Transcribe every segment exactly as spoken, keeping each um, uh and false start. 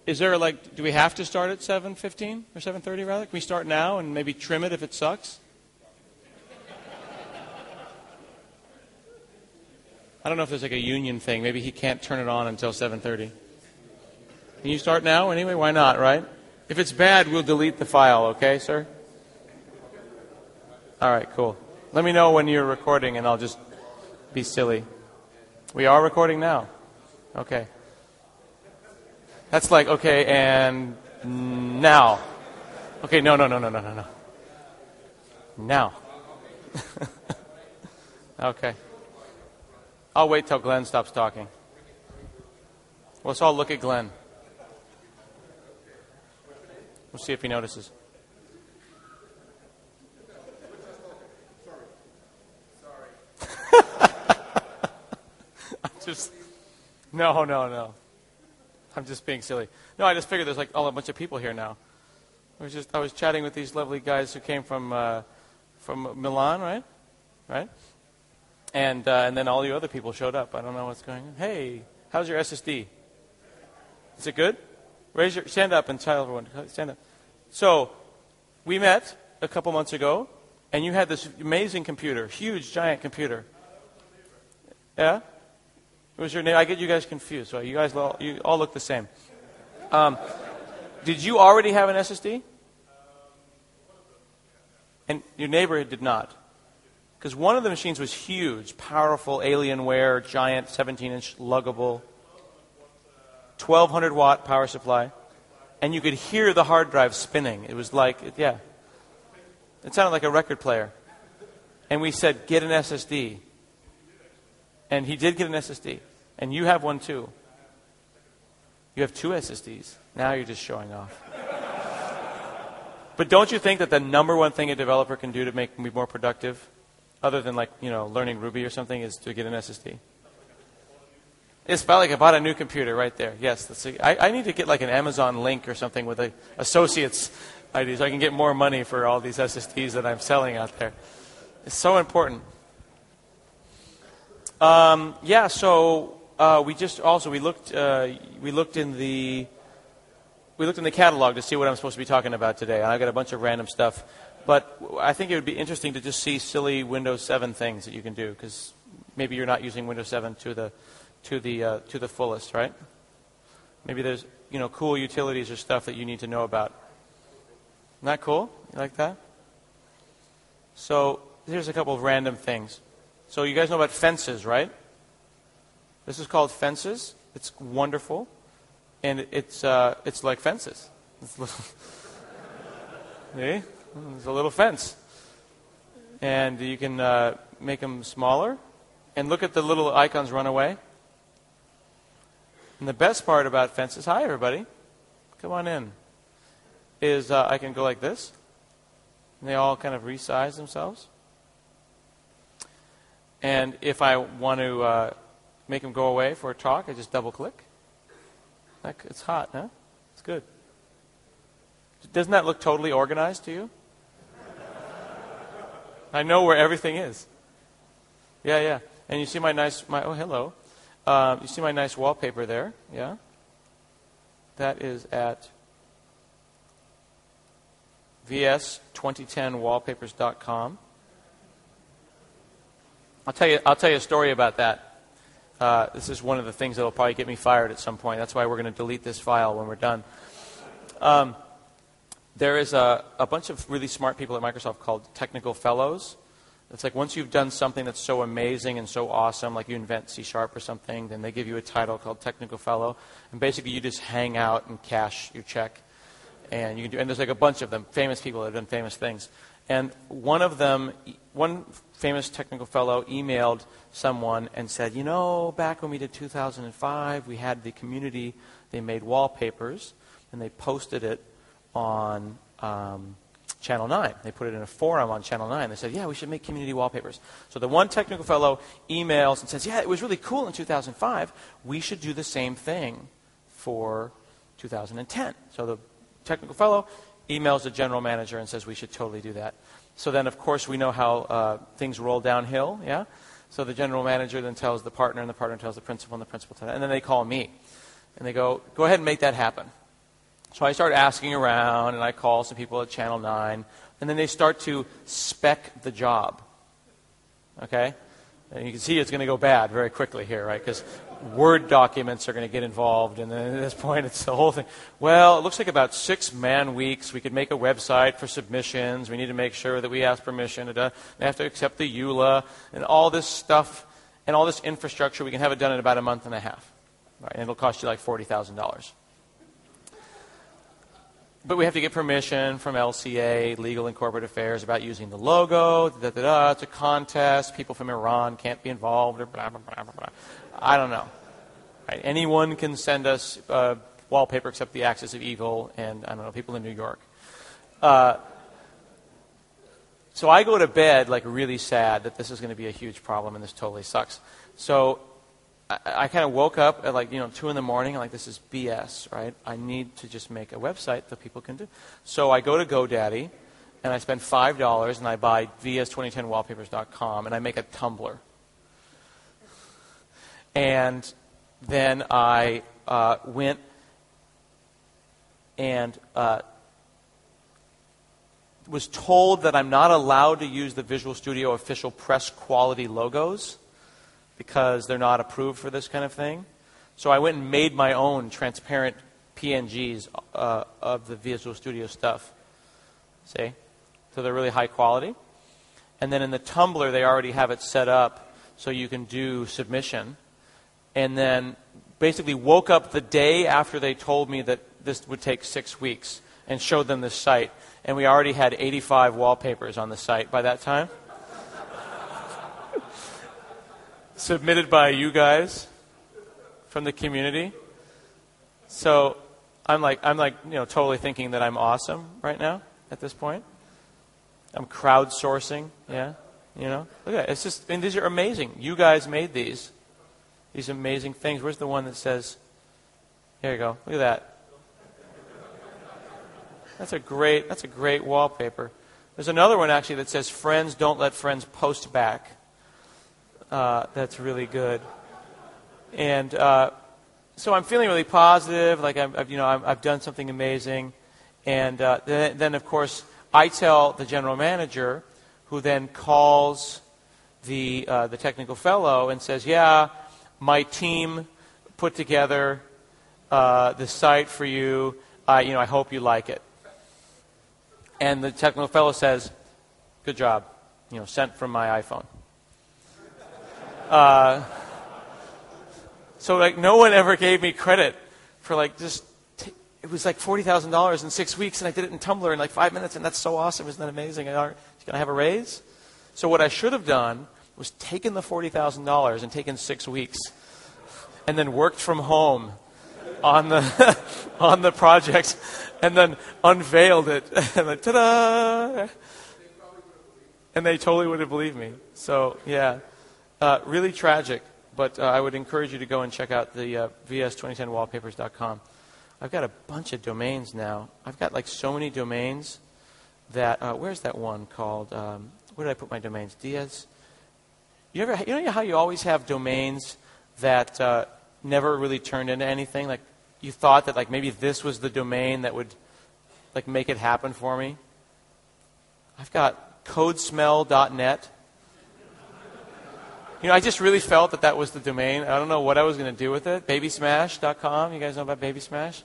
is there like, do we have to start at seven fifteen or seven thirty rather? Can we start now and maybe trim it if it sucks? I don't know if there's like a union thing. Maybe he can't turn it on until seven thirty. Can you start now anyway? Why not, right? If it's bad, we'll delete the file, okay, sir? All right, cool. Let me know when you're recording and I'll just be silly. We are recording now. Okay. That's like, okay, and now. Okay, no, no, no, no, no, no, no. Now. Okay. I'll wait till Glenn stops talking. Let's all look at Glenn. We'll see if he notices. I'm just, no, no, no. I'm just being silly. No, I just figured there's like all a bunch of people here now. I was just, I was chatting with these lovely guys who came from, uh, from Milan, right? Right? And uh, and then all you other people showed up. I don't know what's going on. Hey, how's your S S D? Is it good? Raise your stand up and tell everyone. Stand up. So, we met a couple months ago, and you had this amazing computer, huge, giant computer. Yeah, it was your name. I get you guys confused. So you guys all, you all look the same. Um, did you already have an S S D? And your neighbor did not. Because one of the machines was huge, powerful, Alienware, giant, seventeen-inch luggable, twelve hundred watt power supply, and you could hear the hard drive spinning. It was like, yeah, it sounded like a record player. And we said, get an S S D. And he did get an S S D. And you have one too. You have two S S Ds. Now you're just showing off. But don't you think that the number one thing a developer can do to make me more productive, other than like, you know, learning Ruby or something, is to get an S S D? It's about like I bought a new computer right there. Yes, that's a, I, I need to get like an Amazon link or something with a associates I D so I can get more money for all these S S Ds that I'm selling out there. It's so important. Um, yeah, so uh, we just also we looked uh, we looked in the we looked in the catalog to see what I'm supposed to be talking about today. I got a bunch of random stuff. But I think it would be interesting to just see silly Windows seven things that you can do, because maybe you're not using Windows seven to the to the uh, to the fullest, right? Maybe there's you know cool utilities or stuff that you need to know about. Isn't that cool? You like that? So here's a couple of random things. So you guys know about Fences, right? This is called Fences. It's wonderful, and it's uh, it's like fences. It's little See? There's a little fence. And you can uh, make them smaller. And look at the little icons run away. And the best part about Fences, hi everybody, come on in, is uh, I can go like this. And they all kind of resize themselves. And if I want to uh, make them go away for a talk, I just double click. It's hot, huh? It's good. Doesn't that look totally organized to you? I know where everything is. Yeah, yeah. And you see my nice, my oh, hello. Uh, you see my nice wallpaper there, yeah? That is at v s twenty ten wallpapers dot com. I'll tell you, I'll tell you a story about that. Uh, this is one of the things that will probably get me fired at some point. That's why we're going to delete this file when we're done. Um, there is a, a bunch of really smart people at Microsoft called technical fellows. It's like once you've done something that's so amazing and so awesome, like you invent C Sharp or something, then they give you a title called technical fellow. And basically you just hang out and cash your check. And you can do, and there's like a bunch of them, famous people that have done famous things. And one of them, one famous technical fellow emailed someone and said, you know, back when we did two thousand five, we had the community, they made wallpapers, and they posted it on um, Channel nine. They put it in a forum on Channel nine. They said, yeah, we should make community wallpapers. So the one technical fellow emails and says, yeah, it was really cool in two thousand five. We should do the same thing for two thousand ten. So the technical fellow emails the general manager and says we should totally do that. So then, of course, we know how uh, things roll downhill, yeah? So the general manager then tells the partner, and the partner tells the principal, and the principal tells, and then they call me. And they go, go ahead and make that happen. So I start asking around, and I call some people at Channel nine, and then they start to spec the job. Okay? And you can see it's going to go bad very quickly here, right? Because Word documents are going to get involved, and then at this point, it's the whole thing. Well, it looks like about six man weeks. We could make a website for submissions. We need to make sure that we ask permission. They have to accept the E U L A, and all this stuff, and all this infrastructure. We can have it done in about a month and a half. Right? And it'll cost you like forty thousand dollars. But we have to get permission from L C A, Legal and Corporate Affairs, about using the logo. Da, da, da, it's a contest. People from Iran can't be involved. Or blah, blah, blah, blah, blah. I don't know. Right? Anyone can send us uh, wallpaper except the Axis of Evil and, I don't know, people in New York. Uh, so I go to bed like really sad that this is going to be a huge problem and this totally sucks. So I, I kind of woke up at like, you know, two in the morning. I'm like, this is B S, right? I need to just make a website that people can do. So I go to GoDaddy, and I spend five dollars, and I buy V S twenty ten wallpapers dot com, and I make a Tumblr. And then I uh, went and uh, was told that I'm not allowed to use the Visual Studio official press quality logos because they're not approved for this kind of thing. So I went and made my own transparent P N Gs uh, of the Visual Studio stuff. See? So they're really high quality. And then in the Tumblr, they already have it set up so you can do submission. And then basically woke up the day after they told me that this would take six weeks and showed them this site. And we already had eighty-five wallpapers on the site by that time. Submitted by you guys from the community. So I'm like, I'm like, you know, totally thinking that I'm awesome right now at this point. I'm crowdsourcing, yeah, you know. Look at it. It's just, I mean, these are amazing. You guys made these. These amazing things. Where's the one that says, here you go, look at that. That's a great, that's a great wallpaper. There's another one actually that says, friends don't let friends post back. Uh, that's really good. And uh, so I'm feeling really positive, like I'm, I've, you know, I've, I've done something amazing. And uh, then, then, of course, I tell the general manager, who then calls the uh, the technical fellow and says, yeah, my team put together uh, the site for you. Uh, you know, I hope you like it. And the technical fellow says, good job. You know, sent from my iPhone. Uh, so, like, no one ever gave me credit for, like, just, t- it was like forty thousand dollars in six weeks, and I did it in Tumblr in, like, five minutes, and that's so awesome. Isn't that amazing? Can I have a raise? So what I should have done was taken the forty thousand dollars and taken six weeks and then worked from home on the on the project and then unveiled it. And then, ta-da! And they totally would have believed me. So, yeah, uh, really tragic. But uh, I would encourage you to go and check out the uh, V S twenty ten wallpapers dot com. I've got a bunch of domains now. I've got like so many domains that, uh, where's that one called? Um, where did I put my domains? Diaz? You ever, you know how you always have domains that uh, never really turned into anything? Like you thought that like maybe this was the domain that would like make it happen for me? I've got codesmell dot net. You know, I just really felt that that was the domain. I don't know what I was going to do with it. baby smash dot com. You guys know about Baby Smash?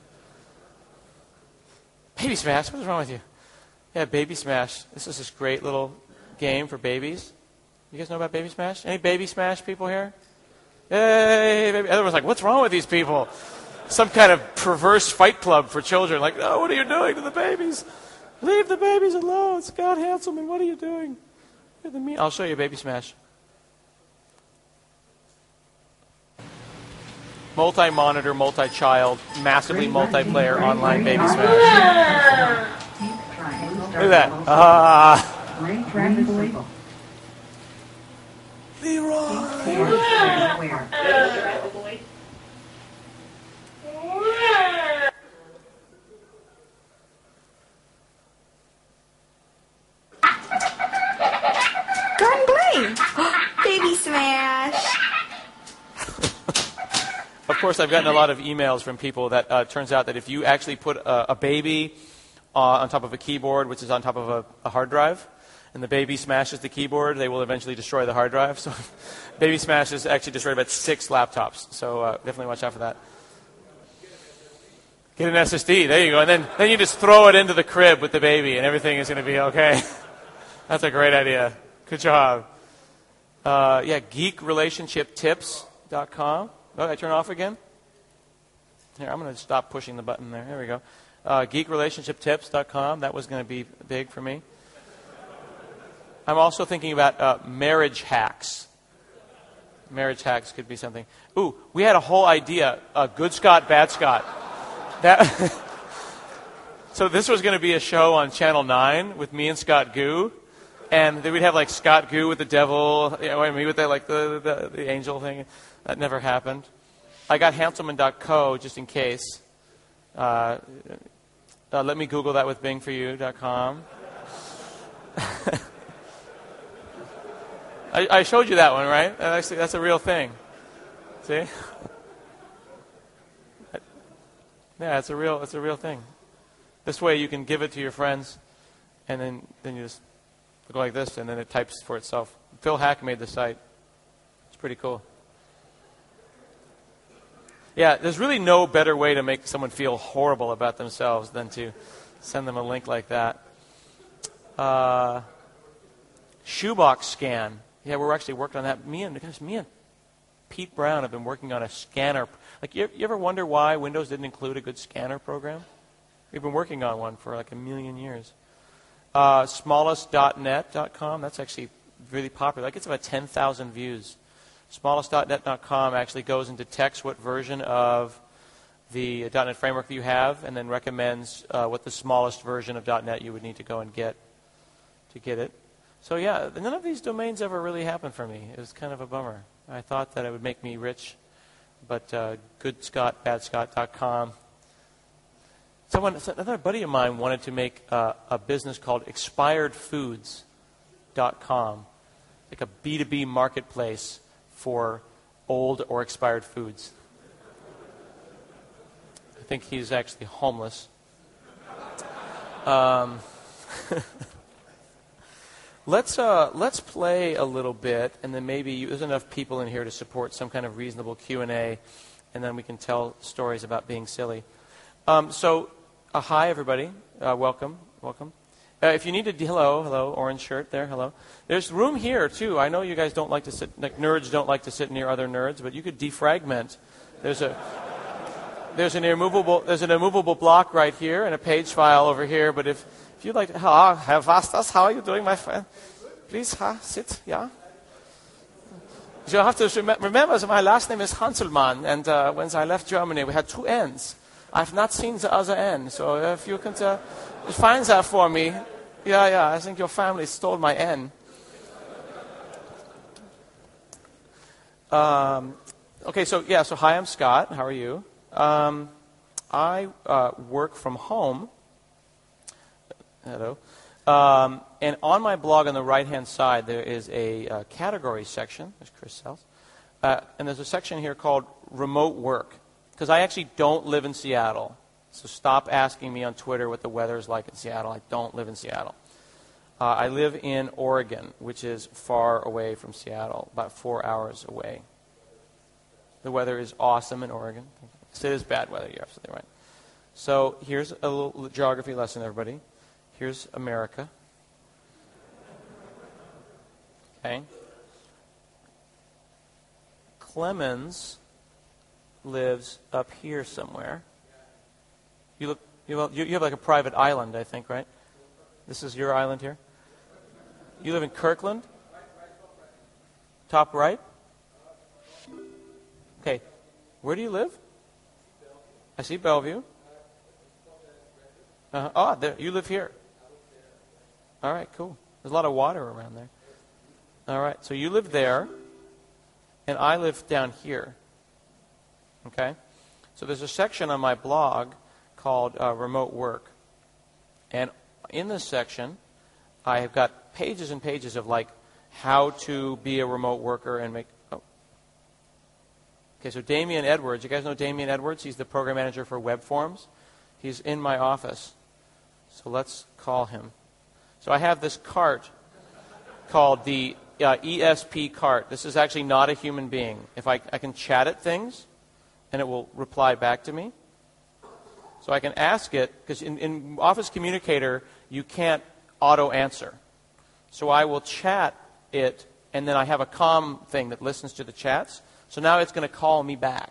Baby Smash? What's wrong with you? Yeah, Baby Smash. This is this great little game for babies. You guys know about Baby Smash? Any Baby Smash people here? Yay, baby. Everyone's like, what's wrong with these people? Some kind of perverse fight club for children. Like, oh, what are you doing to the babies? Leave the babies alone. Scott Hanselman, what are you doing? I'll show you Baby Smash. Multi-monitor, multi-child, massively multiplayer online Baby Smash. Look at that. Ah. Leroy. Go and play. Baby Smash. Of course, I've gotten a lot of emails from people that uh, turns out that if you actually put a, a baby uh, on top of a keyboard, which is on top of a, a hard drive, and the baby smashes the keyboard, they will eventually destroy the hard drive. So baby smashes actually destroyed about six laptops. So uh, definitely watch out for that. Get an S S D. There you go. And then, then you just throw it into the crib with the baby, and everything is going to be okay. That's a great idea. Good job. Uh, yeah, geek relationship tips dot com. Oh, did I turn off again? Here, I'm going to stop pushing the button there. There we go. Uh, geek relationship tips dot com. That was going to be big for me. I'm also thinking about uh, marriage hacks. Marriage hacks could be something. Ooh, we had a whole idea. Uh, Good Scott, Bad Scott. That. So this was going to be a show on Channel nine with me and Scott Goo. And then we'd have like Scott Goo with the devil, you know, me with the, like the, the, the angel thing. That never happened. I got Hanselman dot co just in case. Uh, uh, let me Google that with Bing for you dot com. I, I showed you that one, right? That actually, that's a real thing. See? Yeah, it's a real, it's a real thing. This way you can give it to your friends, and then, then you just go like this, and then it types for itself. Phil Hack made the site. It's pretty cool. Yeah, there's really no better way to make someone feel horrible about themselves than to send them a link like that. Uh, shoebox scan. Yeah, we're actually working on that. Me and gosh, me and Pete Brown have been working on a scanner. Like, you, you ever wonder why Windows didn't include a good scanner program? We've been working on one for like a million years. Uh, smallest dot net dot com. That's actually really popular. That gets about ten thousand views. smallest dot net dot com actually goes and detects what version of the .NET framework that you have, and then recommends uh, what the smallest version of .NET you would need to go and get to get it. So yeah, none of these domains ever really happened for me. It was kind of a bummer. I thought that it would make me rich, but uh, good scott bad scott dot com. Someone, another buddy of mine wanted to make uh, a business called expired foods dot com, like a B two B marketplace for old or expired foods. I think he's actually homeless. Um, let's uh, let's play a little bit, and then maybe there's enough people in here to support some kind of reasonable Q and A, and then we can tell stories about being silly. Um, so, uh, hi everybody, uh, welcome, welcome. Uh, if you need a hello, hello, orange shirt there, hello. There's room here too. I know you guys don't like to sit, like nerds don't like to sit near other nerds, but you could defragment. There's a there's an immovable there's an immovable block right here and a page file over here. But if if you'd like to, ah, Herr Vastas, how are you doing, my friend? Please, ha, sit, yeah. You have to rem- remember that my last name is Hanselmann, and uh, when I left Germany, we had two N's. I've not seen the other N, so if you can uh, find that for me. Yeah, yeah, I think your family stole my N. Um, okay, so, yeah, so hi, I'm Scott. How are you? Um, I uh, work from home. Hello. Um, and on my blog on the right-hand side, there is a uh, category section. There's Chris Sells. Uh, and there's a section here called Remote Work. Because I actually don't live in Seattle. So stop asking me on Twitter what the weather is like in Seattle. I don't live in Seattle. Uh, I live in Oregon, which is far away from Seattle, about four hours away. The weather is awesome in Oregon. It is bad weather, you're absolutely right. So here's a little geography lesson, everybody. Here's America. Okay. Clemens lives up here somewhere. You look. You have, you have like a private island, I think, right? This is your island here. You live in Kirkland. Top right. Okay. Where do you live? I see Bellevue. Uh-huh. Oh, there, you live here. All right, cool. There's a lot of water around there. All right, so you live there, and I live down here. Okay? So there's a section on my blog called uh, Remote Work. And in this section, I have got pages and pages of, like, how to be a remote worker and make... Oh. Okay, so Damien Edwards. You guys know Damien Edwards? He's the program manager for web forms. He's in my office. So let's call him. So I have this cart called the uh, E S P cart. This is actually not a human being. If I, I can chat at things, and it will reply back to me. So I can ask it, because in, in Office Communicator, you can't auto-answer. So I will chat it, and then I have a comm thing that listens to the chats. So now it's going to call me back.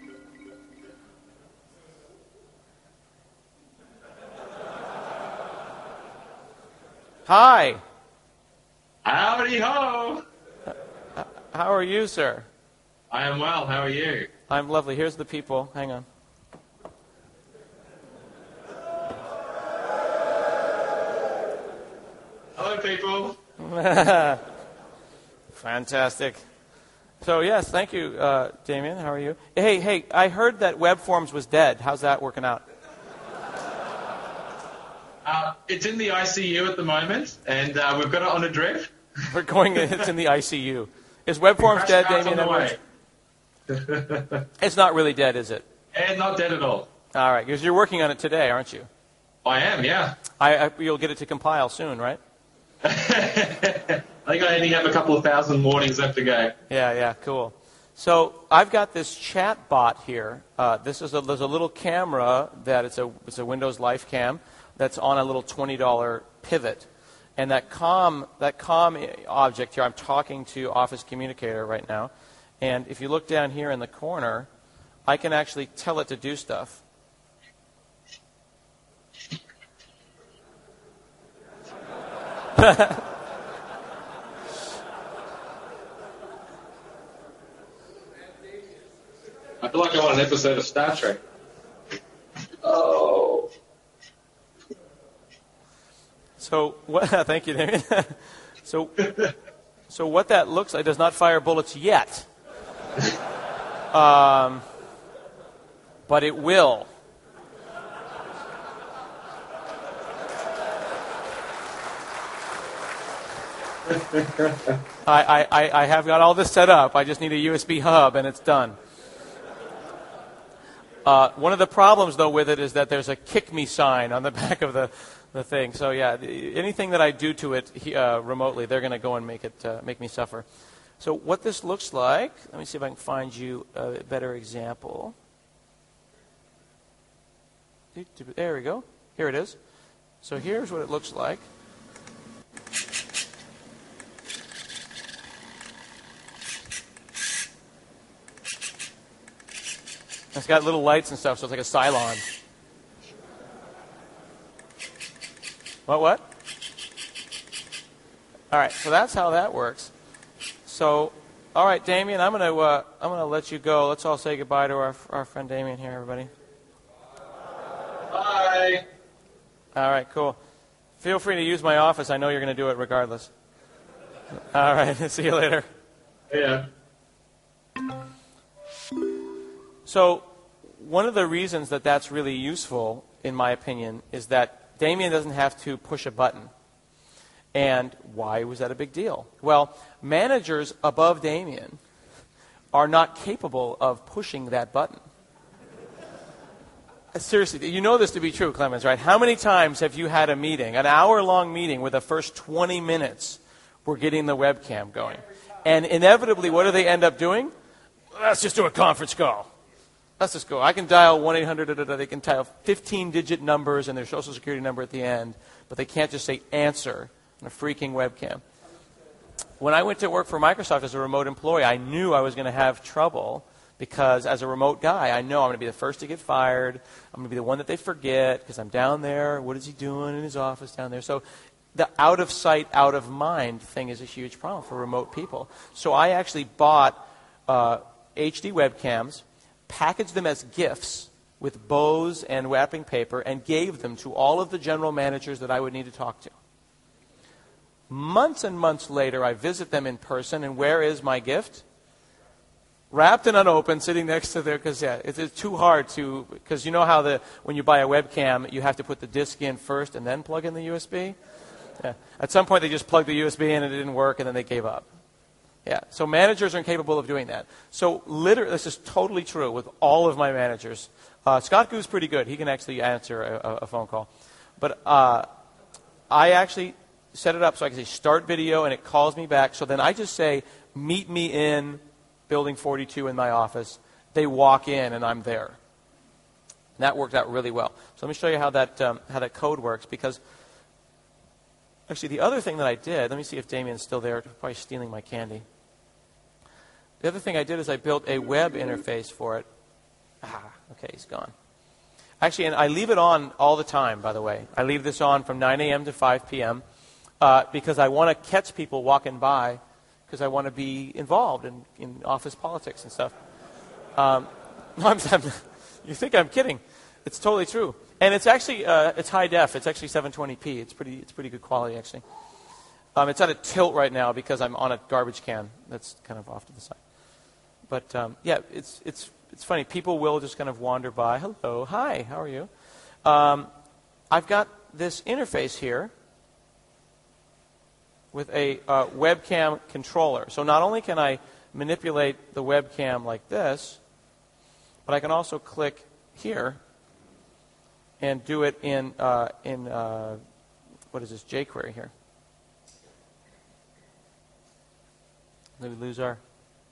Hi. Howdy ho. How are you, sir? I am well. How are you? I'm lovely. Here's the people. Hang on. Hello, people. Fantastic. So, yes, thank you, uh, Damien. How are you? Hey, hey, I heard that Web Forms was dead. How's that working out? Uh, it's in the I C U at the moment, and uh, we've got it on a drip. We're going, it's in the I C U. Is Web Forms dead, Damien? It's not really dead, is it? And not dead at all. All right, because you're working on it today, aren't you? I am, yeah. I, I, you'll get it to compile soon, right? I think I only have a couple of thousand warnings left to go. Yeah, yeah, cool. So I've got this chat bot here. Uh, this is a, there's a little camera that it's a it's a Windows Life Cam that's on a little twenty dollar pivot, and that com that com object here. I'm talking to Office Communicator right now, and if you look down here in the corner, I can actually tell it to do stuff. I feel like I'm on an episode of Star Trek. Oh. So what? Thank you, Damien. so, so what that looks like does not fire bullets yet, um, but it will. I, I, I have got all this set up. I just need a U S B hub, and it's done. Uh, one of the problems, though, with it is that there's a kick me sign on the back of the, the thing. So, yeah, anything that I do to it uh, remotely, they're going to go and make it uh, make me suffer. So what this looks like, let me see if I can find you a better example. There we go. Here it is. So here's what it looks like. It's got little lights and stuff, so it's like a Cylon. What, what? All right, so that's how that works. So, all right, Damien, I'm going to uh, I'm going to let you go. Let's all say goodbye to our our friend Damien here, everybody. Bye. All right, cool. Feel free to use my office. I know you're going to do it regardless. All right, see you later. Yeah. So one of the reasons that that's really useful, in my opinion, is that Damien doesn't have to push a button. And why was that a big deal? Well, managers above Damien are not capable of pushing that button. Seriously, you know this to be true, Clemens, right? How many times have you had a meeting, an hour-long meeting, where the first twenty minutes were getting the webcam going? And inevitably, what do they end up doing? Let's just do a conference call. Let's just go. I can dial one eight hundred, they can dial fifteen-digit numbers and their social security number at the end, but they can't just say answer on a freaking webcam. When I went to work for Microsoft as a remote employee, I knew I was going to have trouble because as a remote guy, I know I'm going to be the first to get fired. I'm going to be the one that they forget because I'm down there. What is he doing in his office down there? So the out of sight, out of mind thing is a huge problem for remote people. So I actually bought uh, H D webcams, packaged them as gifts with bows and wrapping paper, and gave them to all of the general managers that I would need to talk to. Months and months later, I visit them in person, and where is my gift? Wrapped and unopened, sitting next to their, because yeah, it's, it's too hard to, because you know how the when you buy a webcam, you have to put the disc in first and then plug in the U S B? Yeah. At some point, they just plugged the U S B in and it didn't work, and then they gave up. Yeah, so managers are incapable of doing that. So literally, this is totally true with all of my managers. Uh, Scott Goo's pretty good. He can actually answer a, a phone call. But uh, I actually set it up so I can say start video, and it calls me back. So then I just say, meet me in building forty-two in my office. They walk in, and I'm there. And that worked out really well. So let me show you how that, um, how that code works, because actually the other thing that I did, let me see if Damien's still there, probably stealing my candy. The other thing I did is I built a web interface for it. Ah, okay, he's gone. Actually, and I leave it on all the time, by the way. I leave this on from nine a.m. to five p.m. Uh, because I want to catch people walking by, because I want to be involved in, in office politics and stuff. Um, I'm, I'm, you think I'm kidding. It's totally true. And it's actually, uh, it's high def. It's actually seven twenty p. It's pretty, it's pretty good quality, actually. Um, it's at a tilt right now because I'm on a garbage can that's kind of off to the side. But um, yeah, it's it's it's funny. People will just kind of wander by. Hello, hi, how are you? Um, I've got this interface here with a uh, webcam controller. So not only can I manipulate the webcam like this, but I can also click here and do it in uh, in uh, what is this jQuery here? Did we lose our?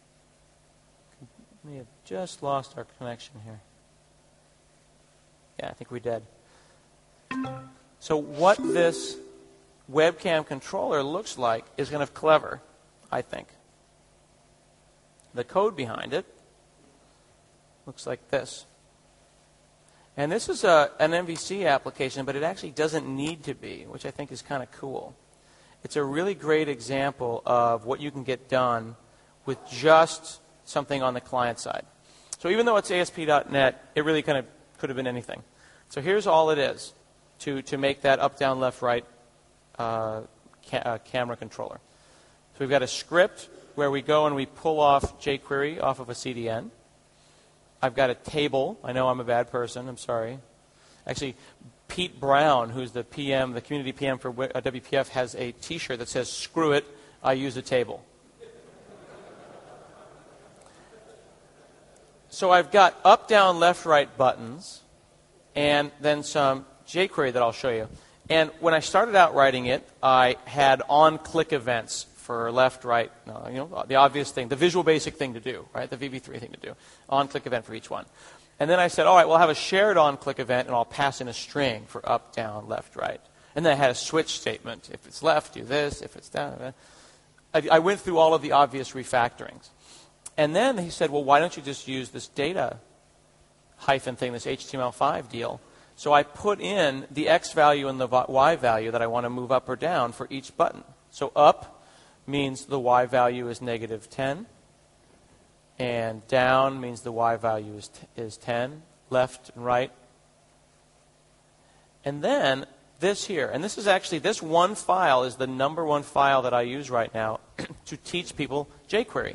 We have just lost our connection here. Yeah, I think we did. So what this webcam controller looks like is kind of clever, I think. The code behind it looks like this. And this is a, an M V C application, but it actually doesn't need to be, which I think is kind of cool. It's a really great example of what you can get done with just something on the client side. So even though it's A S P dot net, it really kind of could have been anything. So here's all it is to, to make that up, down, left, right uh, ca uh, camera controller. So we've got a script where we go and we pull off jQuery off of a C D N. I've got a table. I know I'm a bad person. I'm sorry. Actually, Pete Brown, who's the P M, the community P M for W P F, has a T-shirt that says, "Screw it, I use a table." So I've got up, down, left, right buttons, and then some jQuery that I'll show you. And when I started out writing it, I had on-click events for left, right, no, you know, the obvious thing, the Visual Basic thing to do, right? The V B three thing to do, on-click event for each one. And then I said, all right, we'll have a shared on-click event, and I'll pass in a string for up, down, left, right. And then I had a switch statement. If it's left, do this. If it's down, I, I went through all of the obvious refactorings. And then he said, well, why don't you just use this data hyphen thing, this H T M L five deal? So I put in the X value and the Y value that I want to move up or down for each button. So up means the Y value is negative ten. And down means the Y value is, t is ten. Left and right. And then this here. And this is actually, this one file is the number one file that I use right now to teach people jQuery.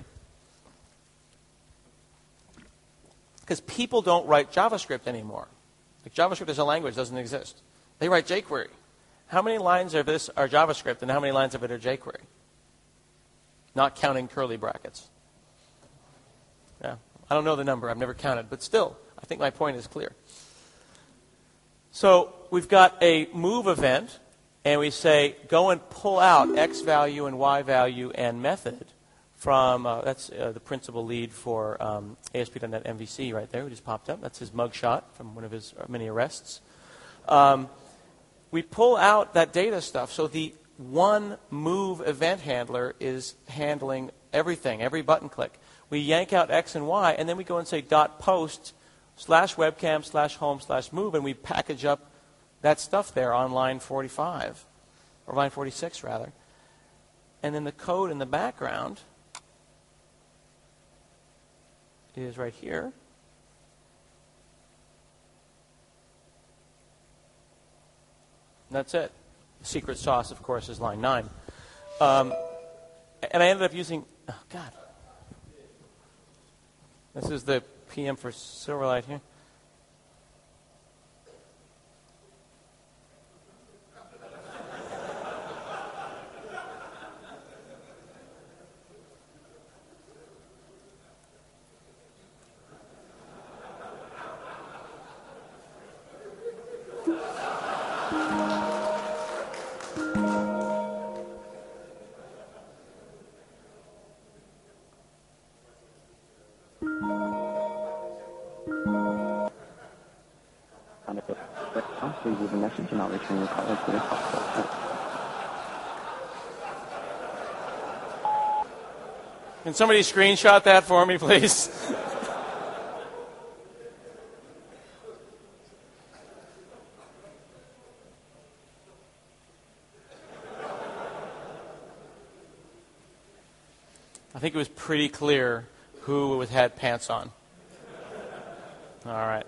Because people don't write JavaScript anymore. Like JavaScript as a language doesn't exist. They write jQuery. How many lines of this are JavaScript and how many lines of it are jQuery? Not counting curly brackets. Yeah, I don't know the number. I've never counted. But still, I think my point is clear. So we've got a move event, and we say, go and pull out X value and Y value and method from, uh, that's uh, the principal lead for um, A S P dot net M V C right there, who just popped up. That's his mugshot from one of his many arrests. Um, we pull out that data stuff. So the one move event handler is handling everything, every button click. We yank out X and Y, and then we go and say dot post slash webcam slash home slash move, and we package up that stuff there on line forty-five, or line forty-six rather. And then the code in the background is right here. And that's it. The secret sauce, of course, is line nine. Um, and I ended up using, oh, God. This is the P M for Silverlight here. On it. Please leave a message and I'll return your call as soon as possible. Can somebody screenshot that for me, please? I think it was pretty clear who had pants on. All right.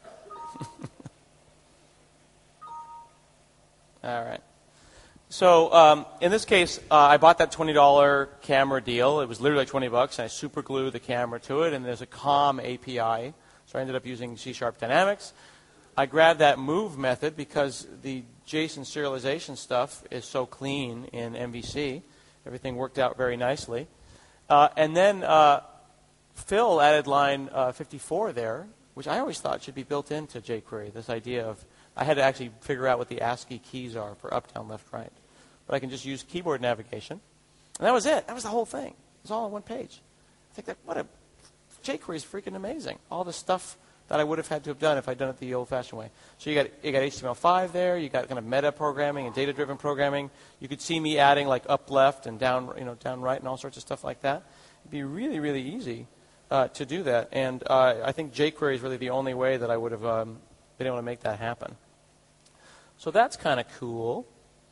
All right. So um, in this case, uh, I bought that twenty dollars camera deal. It was literally like twenty bucks, and I super glued the camera to it, and there's a COM A P I. So I ended up using C Sharp Dynamics. I grabbed that move method because the JSON serialization stuff is so clean in M V C. Everything worked out very nicely. Uh, and then uh, Phil added line uh, fifty-four there, which I always thought should be built into jQuery, this idea of I had to actually figure out what the ASCII keys are for up, down, left, right. But I can just use keyboard navigation. And that was it. That was the whole thing. It was all on one page. I think that, what a, jQuery is freaking amazing. All the stuff that I would have had to have done if I'd done it the old-fashioned way. So you got you got H T M L five there. You got kind of meta programming and data-driven programming. You could see me adding like up left and down, you know, down right and all sorts of stuff like that. It'd be really, really easy uh, to do that. And uh, I think jQuery is really the only way that I would have um, been able to make that happen. So that's kind of cool.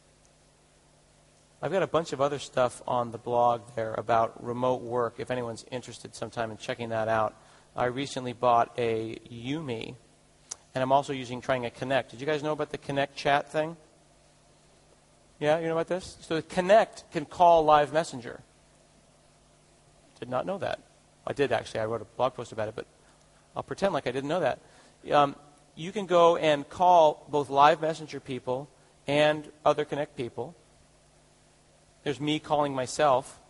I've got a bunch of other stuff on the blog there about remote work, if anyone's interested sometime in checking that out. I recently bought a Yumi, and I'm also using trying a Connect. Did you guys know about the Connect chat thing? Yeah, you know about this? So the Connect can call Live Messenger. Did not know that. I did, actually. I wrote a blog post about it, but I'll pretend like I didn't know that. Um, you can go and call both Live Messenger people and other Connect people. There's me calling myself.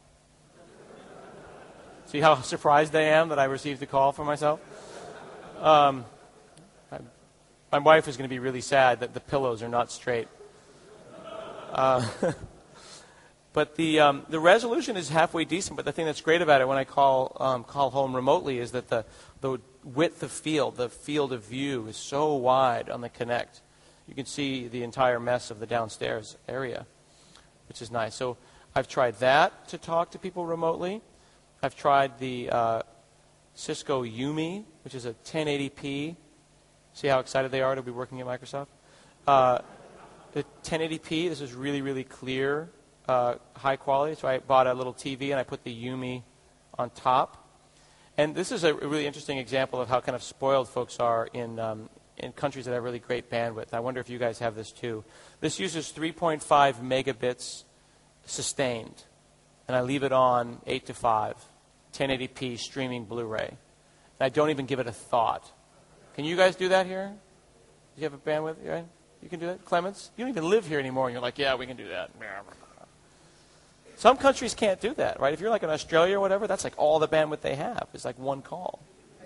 See how surprised I am that I received a call from myself? Um, I, my wife is going to be really sad that the pillows are not straight. Uh, but the um, the resolution is halfway decent. But the thing that's great about it when I call um, call home remotely is that the the width of field, the field of view, is so wide on the Connect. You can see the entire mess of the downstairs area, which is nice. So I've tried that to talk to people remotely. I've tried the uh, Cisco Yumi, which is a ten eighty p. See how excited they are to be working at Microsoft? Uh, the ten eighty p, this is really, really clear, uh, high quality. So I bought a little T V and I put the Yumi on top. And this is a really interesting example of how kind of spoiled folks are in um, in countries that have really great bandwidth. I wonder if you guys have this too. This uses three point five megabits sustained. And I leave it on eight to five, ten eighty p streaming Blu-ray. And I don't even give it a thought. Can you guys do that here? Do you have a bandwidth? Right? You can do that? Clemens? You don't even live here anymore, and you're like, yeah, we can do that. Some countries can't do that, right? If you're like in Australia or whatever, that's like all the bandwidth they have. It's like one call.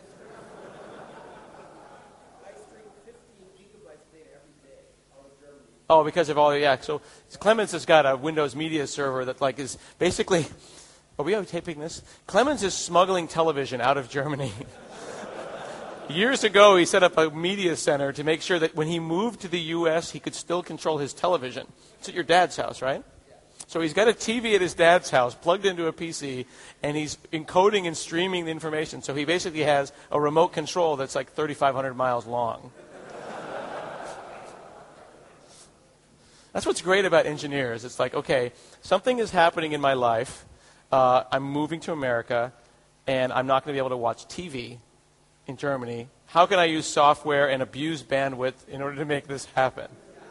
Oh, because of all, yeah. So Clemens has got a Windows Media Server that like is basically, are we taping this? Clemens is smuggling television out of Germany. Years ago, he set up a media center to make sure that when he moved to the U S, he could still control his television. It's at your dad's house, right? So he's got a T V at his dad's house plugged into a P C, and he's encoding and streaming the information. So he basically has a remote control that's like thirty-five hundred miles long. That's what's great about engineers. It's like, okay, something is happening in my life. Uh, I'm moving to America, and I'm not going to be able to watch T V in Germany. How can I use software and abuse bandwidth in order to make this happen?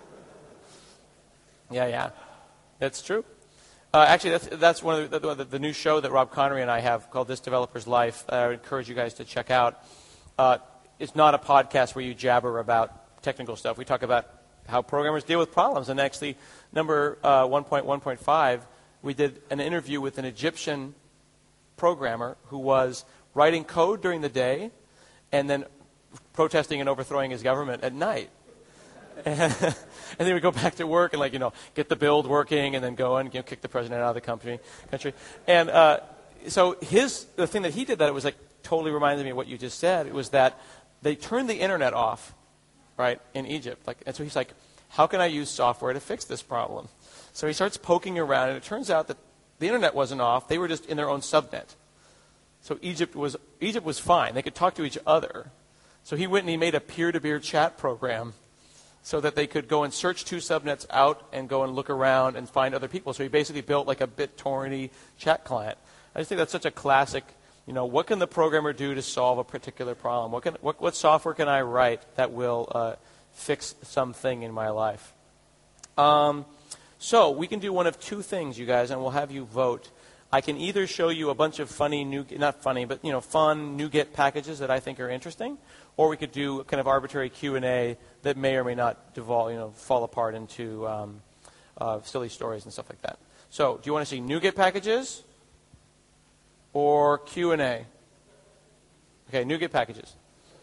Yeah, yeah. That's true. Uh, actually, that's, that's one of the, the, the new show that Rob Connery and I have called This Developer's Life. Uh, I would encourage you guys to check out. Uh, it's not a podcast where you jabber about technical stuff. We talk about how programmers deal with problems. And actually, number uh, one point one point five, we did an interview with an Egyptian programmer who was writing code during the day and then protesting and overthrowing his government at night. And, and then we go back to work and, like, you know, get the build working and then go and, you know, kick the president out of the company, country. And uh, so his the thing that he did that it was like totally reminded me of what you just said. It was that they turned the internet off right, in Egypt. Like, and so he's like, how can I use software to fix this problem? So he starts poking around, and it turns out that the internet wasn't off. They were just in their own subnet. So Egypt was Egypt was fine. They could talk to each other. So he went and he made a peer-to-peer chat program so that they could go and search two subnets out and go and look around and find other people. So he basically built like a BitTorrent chat client. I just think that's such a classic, you know, what can the programmer do to solve a particular problem? What, can, what, what software can I write that will uh, fix something in my life? Um, so we can do one of two things, you guys, and we'll have you vote. I can either show you a bunch of funny, new, not funny, but you know, fun NuGet packages that I think are interesting, or we could do kind of arbitrary Q and A that may or may not devolve, you know, fall apart into um, uh, silly stories and stuff like that. So, do you want to see NuGet packages or Q and A? Okay, NuGet packages.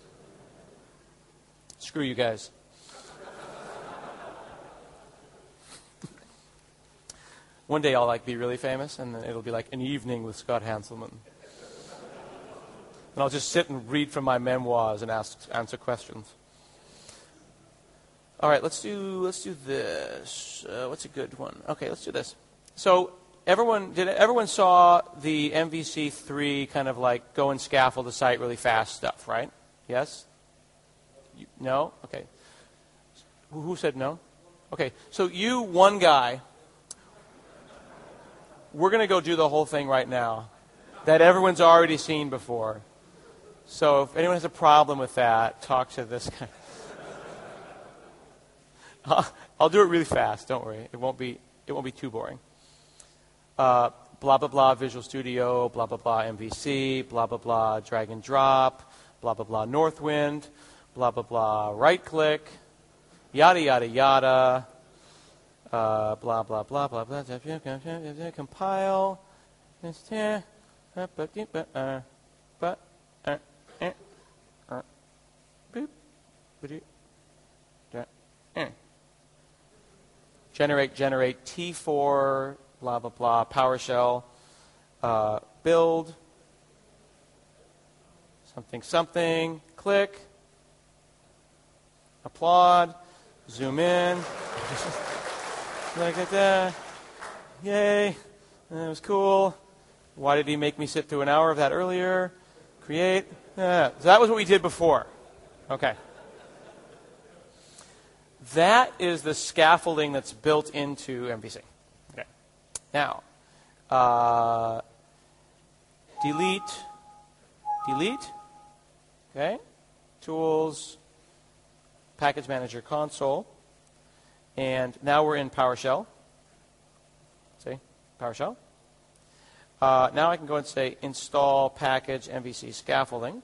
Screw you guys. One day I'll like be really famous, and then it'll be like an evening with Scott Hanselman. And I'll just sit and read from my memoirs and ask answer questions. All right, let's do let's do this. Uh, what's a good one? Okay, let's do this. So everyone did everyone saw the M V C three kind of like go and scaffold the site really fast stuff, right? Yes? You, no? Okay. Who, who said no? Okay. So you, one guy. We're going to go do the whole thing right now that everyone's already seen before. So if anyone has a problem with that, talk to this guy. I'll, I'll do it really fast. Don't worry. It won't be. It won't be too boring. Uh, blah blah blah. Visual Studio. Blah blah blah. M V C. Blah blah blah. Drag and drop. Blah blah blah. Northwind. Blah blah blah. Right click. Yada yada yada. Uh, blah, blah, blah, blah, blah, compile, generate, generate, T four, blah, blah, blah, PowerShell, uh, build, something, something, click, applaud, zoom in. Like that. Yay. That was cool. Why did he make me sit through an hour of that earlier? Create. Yeah. So that was what we did before. Okay. That is the scaffolding that's built into M V C. Okay. Now, uh, delete. Delete. Okay. Tools. Package Manager Console. And now we're in PowerShell. See? PowerShell. Uh, now I can go and say install package M V C scaffolding.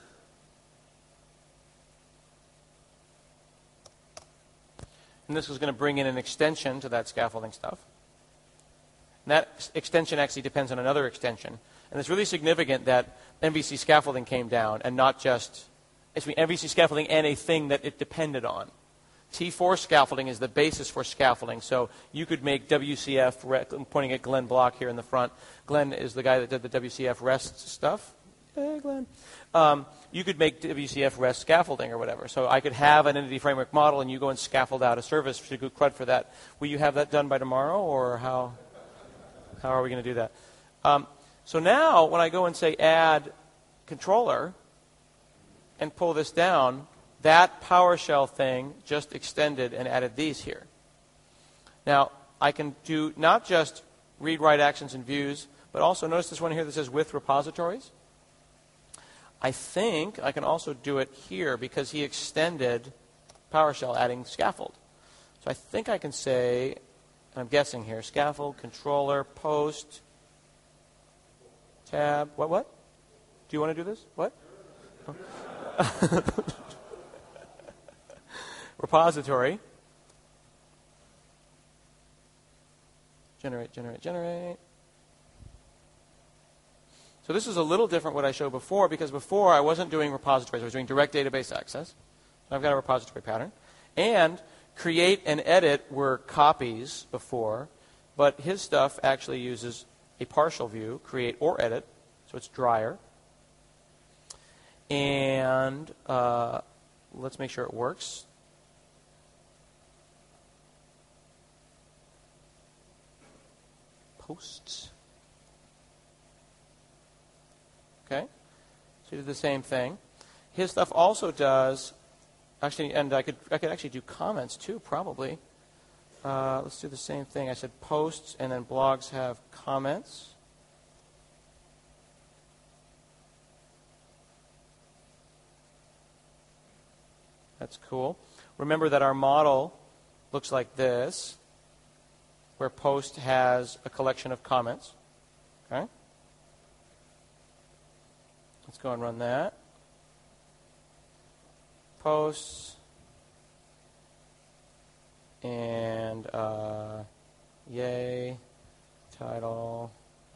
And this is going to bring in an extension to that scaffolding stuff. And that extension actually depends on another extension. And it's really significant that M V C scaffolding came down and not just it's M V C scaffolding and a thing that it depended on. T four scaffolding is the basis for scaffolding. So you could make W C F, I'm pointing at Glenn Block here in the front. Glenn is the guy that did the W C F REST stuff. Hey, Glenn. Um, you could make W C F REST scaffolding or whatever. So I could have an entity framework model and you go and scaffold out a service to do CRUD for that. Will you have that done by tomorrow, or how, how are we going to do that? Um, so now when I go and say add controller and pull this down, that PowerShell thing just extended and added these here. Now, I can do not just read, write actions and views, but also notice this one here that says with repositories. I think I can also do it here because he extended PowerShell adding scaffold. So I think I can say, I'm guessing here, scaffold, controller, post, tab, what, what? Do you want to do this? What? Oh. Repository. Generate, generate, generate. So this is a little different what I showed before, because before I wasn't doing repositories. I was doing direct database access. So I've got a repository pattern. And create and edit were copies before, but his stuff actually uses a partial view, create or edit, so it's drier. And uh, let's make sure it works. posts. Okay? So he did the same thing. His stuff also does, actually, and I could I could actually do comments too, probably. Uh, let's do the same thing. I said posts, and then blogs have comments. That's cool. Remember that our model looks like this, where post has a collection of comments. Okay? Let's go and run that. Posts. And, uh, yay, title.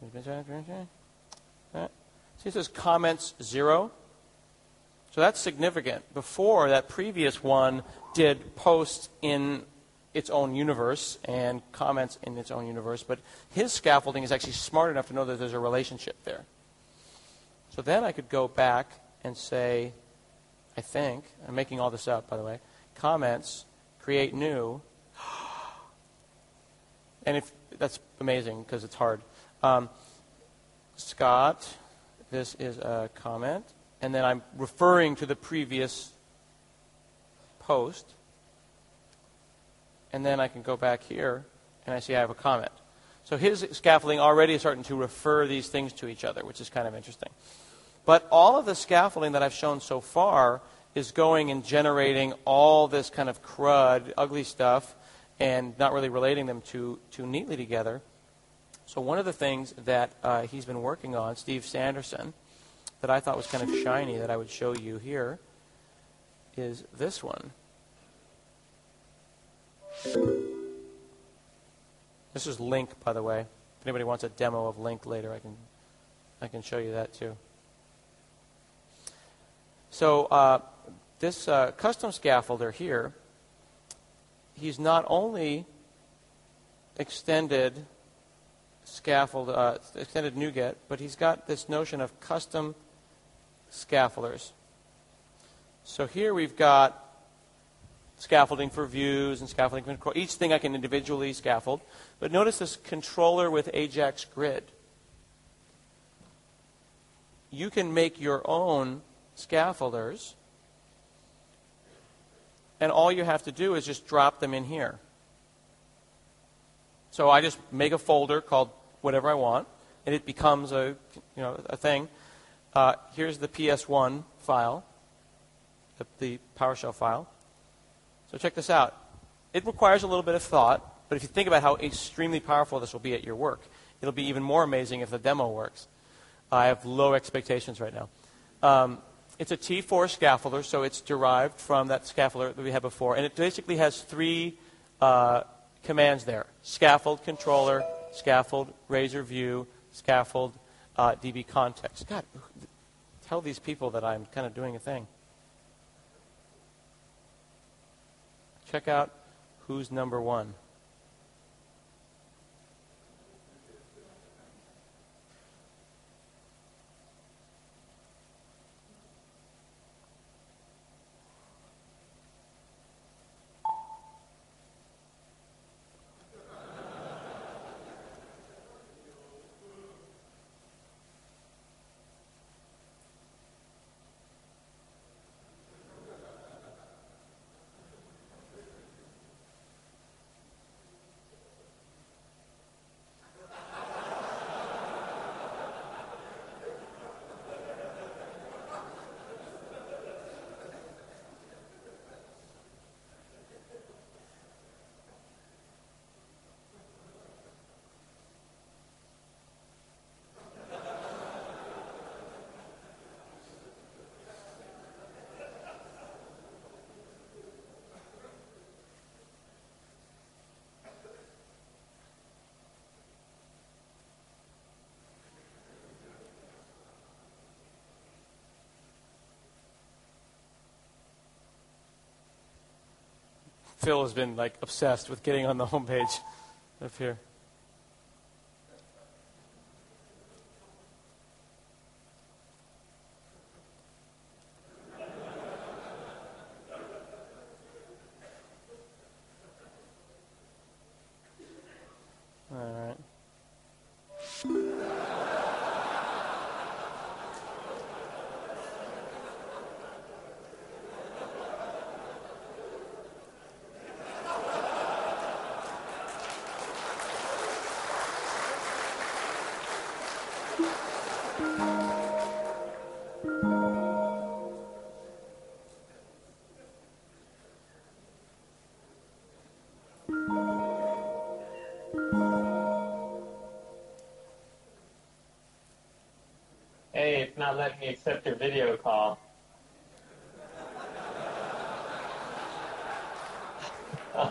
See, it says comments zero. So that's significant. Before, that previous one did posts in its own universe and comments in its own universe, but his scaffolding is actually smart enough to know that there's a relationship there. So then I could go back and say, I think, I'm making all this up, by the way, comments, create new, and if that's amazing because it's hard. Um, Scott, this is a comment, and then I'm referring to the previous post, and then I can go back here, and I see I have a comment. So his scaffolding already is starting to refer these things to each other, which is kind of interesting. But all of the scaffolding that I've shown so far is going and generating all this kind of crud, ugly stuff, and not really relating them too, too neatly together. So one of the things that uh, he's been working on, Steve Sanderson, that I thought was kind of shiny that I would show you here, is this one. This is Link, by the way. If anybody wants a demo of Link later, I can, I can show you that too. So uh, this uh, custom scaffolder here, he's not only extended scaffold, uh, extended NuGet, but he's got this notion of custom scaffolders. So here we've got scaffolding for views and scaffolding for control. Each thing I can individually scaffold. But notice this controller with Ajax Grid. You can make your own scaffolders, and all you have to do is just drop them in here. So I just make a folder called whatever I want, and it becomes a you know a thing. Uh, here's the P S one file, the, the PowerShell file. So check this out. It requires a little bit of thought, but if you think about how extremely powerful this will be at your work, it'll be even more amazing if the demo works. I have low expectations right now. Um, it's a T four scaffolder, so it's derived from that scaffolder that we had before, and it basically has three uh, commands there: scaffold controller, scaffold razor view, scaffold uh, D B context. God, tell these people that I'm kind of doing a thing. Check out who's number one. Phil has been like obsessed with getting on the homepage up here. All right. it's not letting me accept your video call. Oh.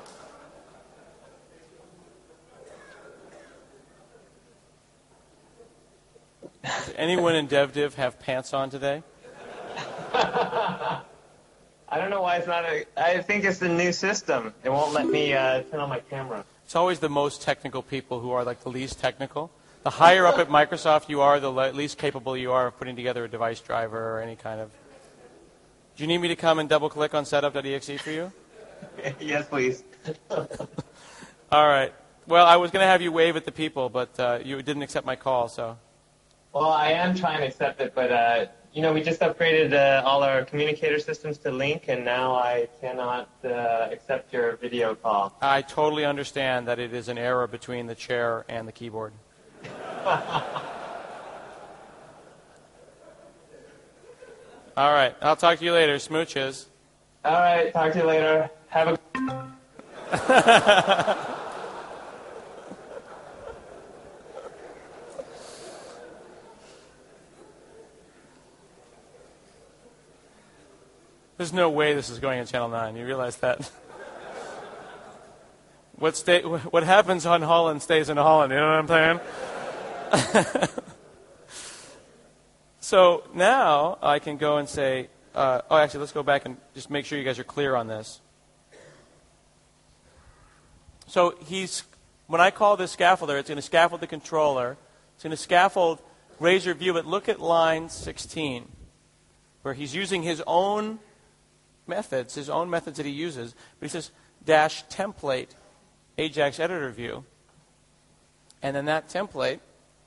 Does anyone in DevDiv have pants on today? I don't know why it's not a... I think it's the new system. It won't let me uh, turn on my camera. It's always the most technical people who are like the least technical. The higher up at Microsoft you are, the le- least capable you are of putting together a device driver or any kind of... Do you need me to come and double-click on setup dot E X E for you? Yes, please. All right. Well, I was going to have you wave at the people, but uh, you didn't accept my call, so... Well, I am trying to accept it, but, uh, you know, we just upgraded uh, all our communicator systems to Link, and now I cannot uh, accept your video call. I totally understand that it is an error between the chair and the keyboard. All right. I'll talk to you later. Smooches. All right. Talk to you later. Have a... There's no way this is going on Channel nine. You realize that? What sta- what happens on Holland stays in Holland. You know what I'm saying? So now I can go and say, uh, oh, actually, let's go back and just make sure you guys are clear on this. So he's, when I call this scaffolder, it's going to scaffold the controller. It's going to scaffold Razor View, but look at line sixteen, where he's using his own methods, his own methods that he uses. But he says, dash template, Ajax editor view. And then that template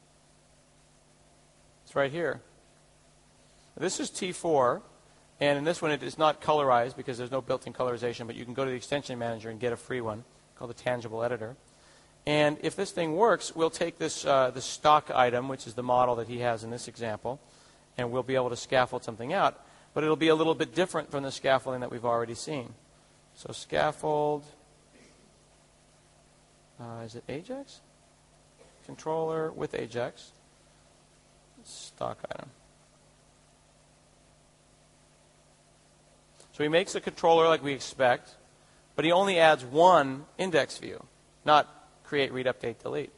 is right here. This is T four, and in this one it is not colorized because there's no built-in colorization, but you can go to the extension manager and get a free one called the Tangible Editor. And if this thing works, we'll take this uh, the stock item, which is the model that he has in this example, and we'll be able to scaffold something out. But it'll be a little bit different from the scaffolding that we've already seen. So scaffold, uh, is it Ajax? Controller with Ajax. Stock item. So he makes a controller like we expect, but he only adds one index view, not create, read, update, delete.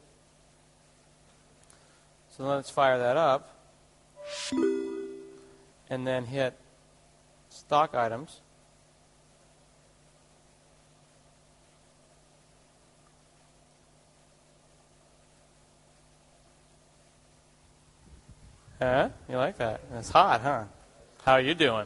So let's fire that up and then hit stock items. Huh? You like that? It's hot, huh? How are you doing?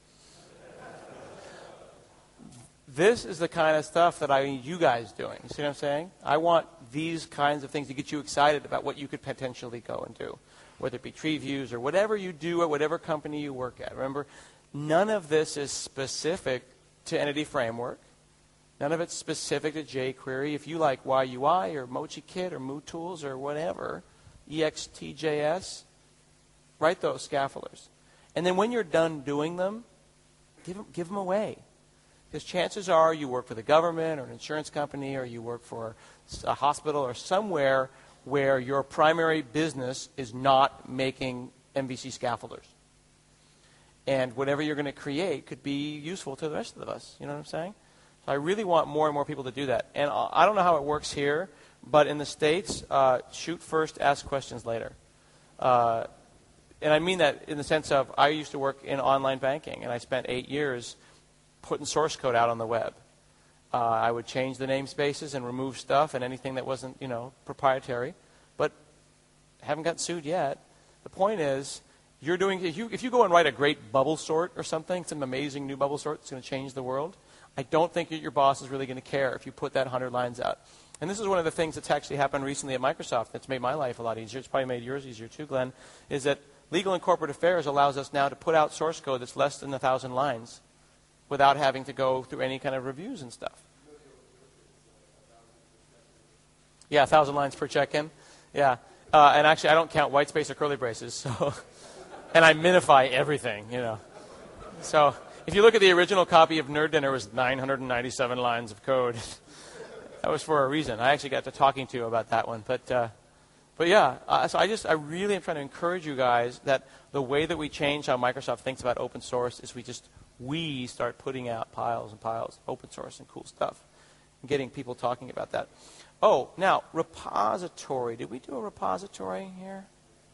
This is the kind of stuff that I need you guys doing. You see what I'm saying? I want these kinds of things to get you excited about what you could potentially go and do, whether it be tree views or whatever you do at whatever company you work at. Remember, none of this is specific to Entity Framework. None of it's specific to jQuery. If you like Y U I or MochiKit or MooTools or whatever, E X T J S, write those scaffolders. And then when you're done doing them, give them, give them away. Because chances are you work for the government or an insurance company or you work for a hospital or somewhere where your primary business is not making M V C scaffolders. And whatever you're going to create could be useful to the rest of us. You know what I'm saying? So I really want more and more people to do that. And I don't know how it works here, but in the States, uh, shoot first, ask questions later. Uh, and I mean that in the sense of I used to work in online banking, and I spent eight years putting source code out on the web. Uh, I would change the namespaces and remove stuff and anything that wasn't, you know, proprietary. But haven't got sued yet. The point is, you're doing if you if you go and write a great bubble sort or something, some amazing new bubble sort that's going to change the world, I don't think that your boss is really going to care if you put that one hundred lines out. And this is one of the things that's actually happened recently at Microsoft that's made my life a lot easier. It's probably made yours easier too, Glenn, is that Legal and Corporate Affairs allows us now to put out source code that's less than one thousand lines without having to go through any kind of reviews and stuff. Yeah, one thousand lines per check-in. Yeah. Uh, and actually, I don't count white space or curly braces. So, and I minify everything, you know. So if you look at the original copy of Nerd Dinner, it was nine hundred ninety-seven lines of code. That was for a reason. I actually got to talking to you about that one. But uh, But yeah, uh, so I just, I really am trying to encourage you guys that the way that we change how Microsoft thinks about open source is we just, we start putting out piles and piles of open source and cool stuff and getting people talking about that. Oh, now, repository. Did we do a repository here?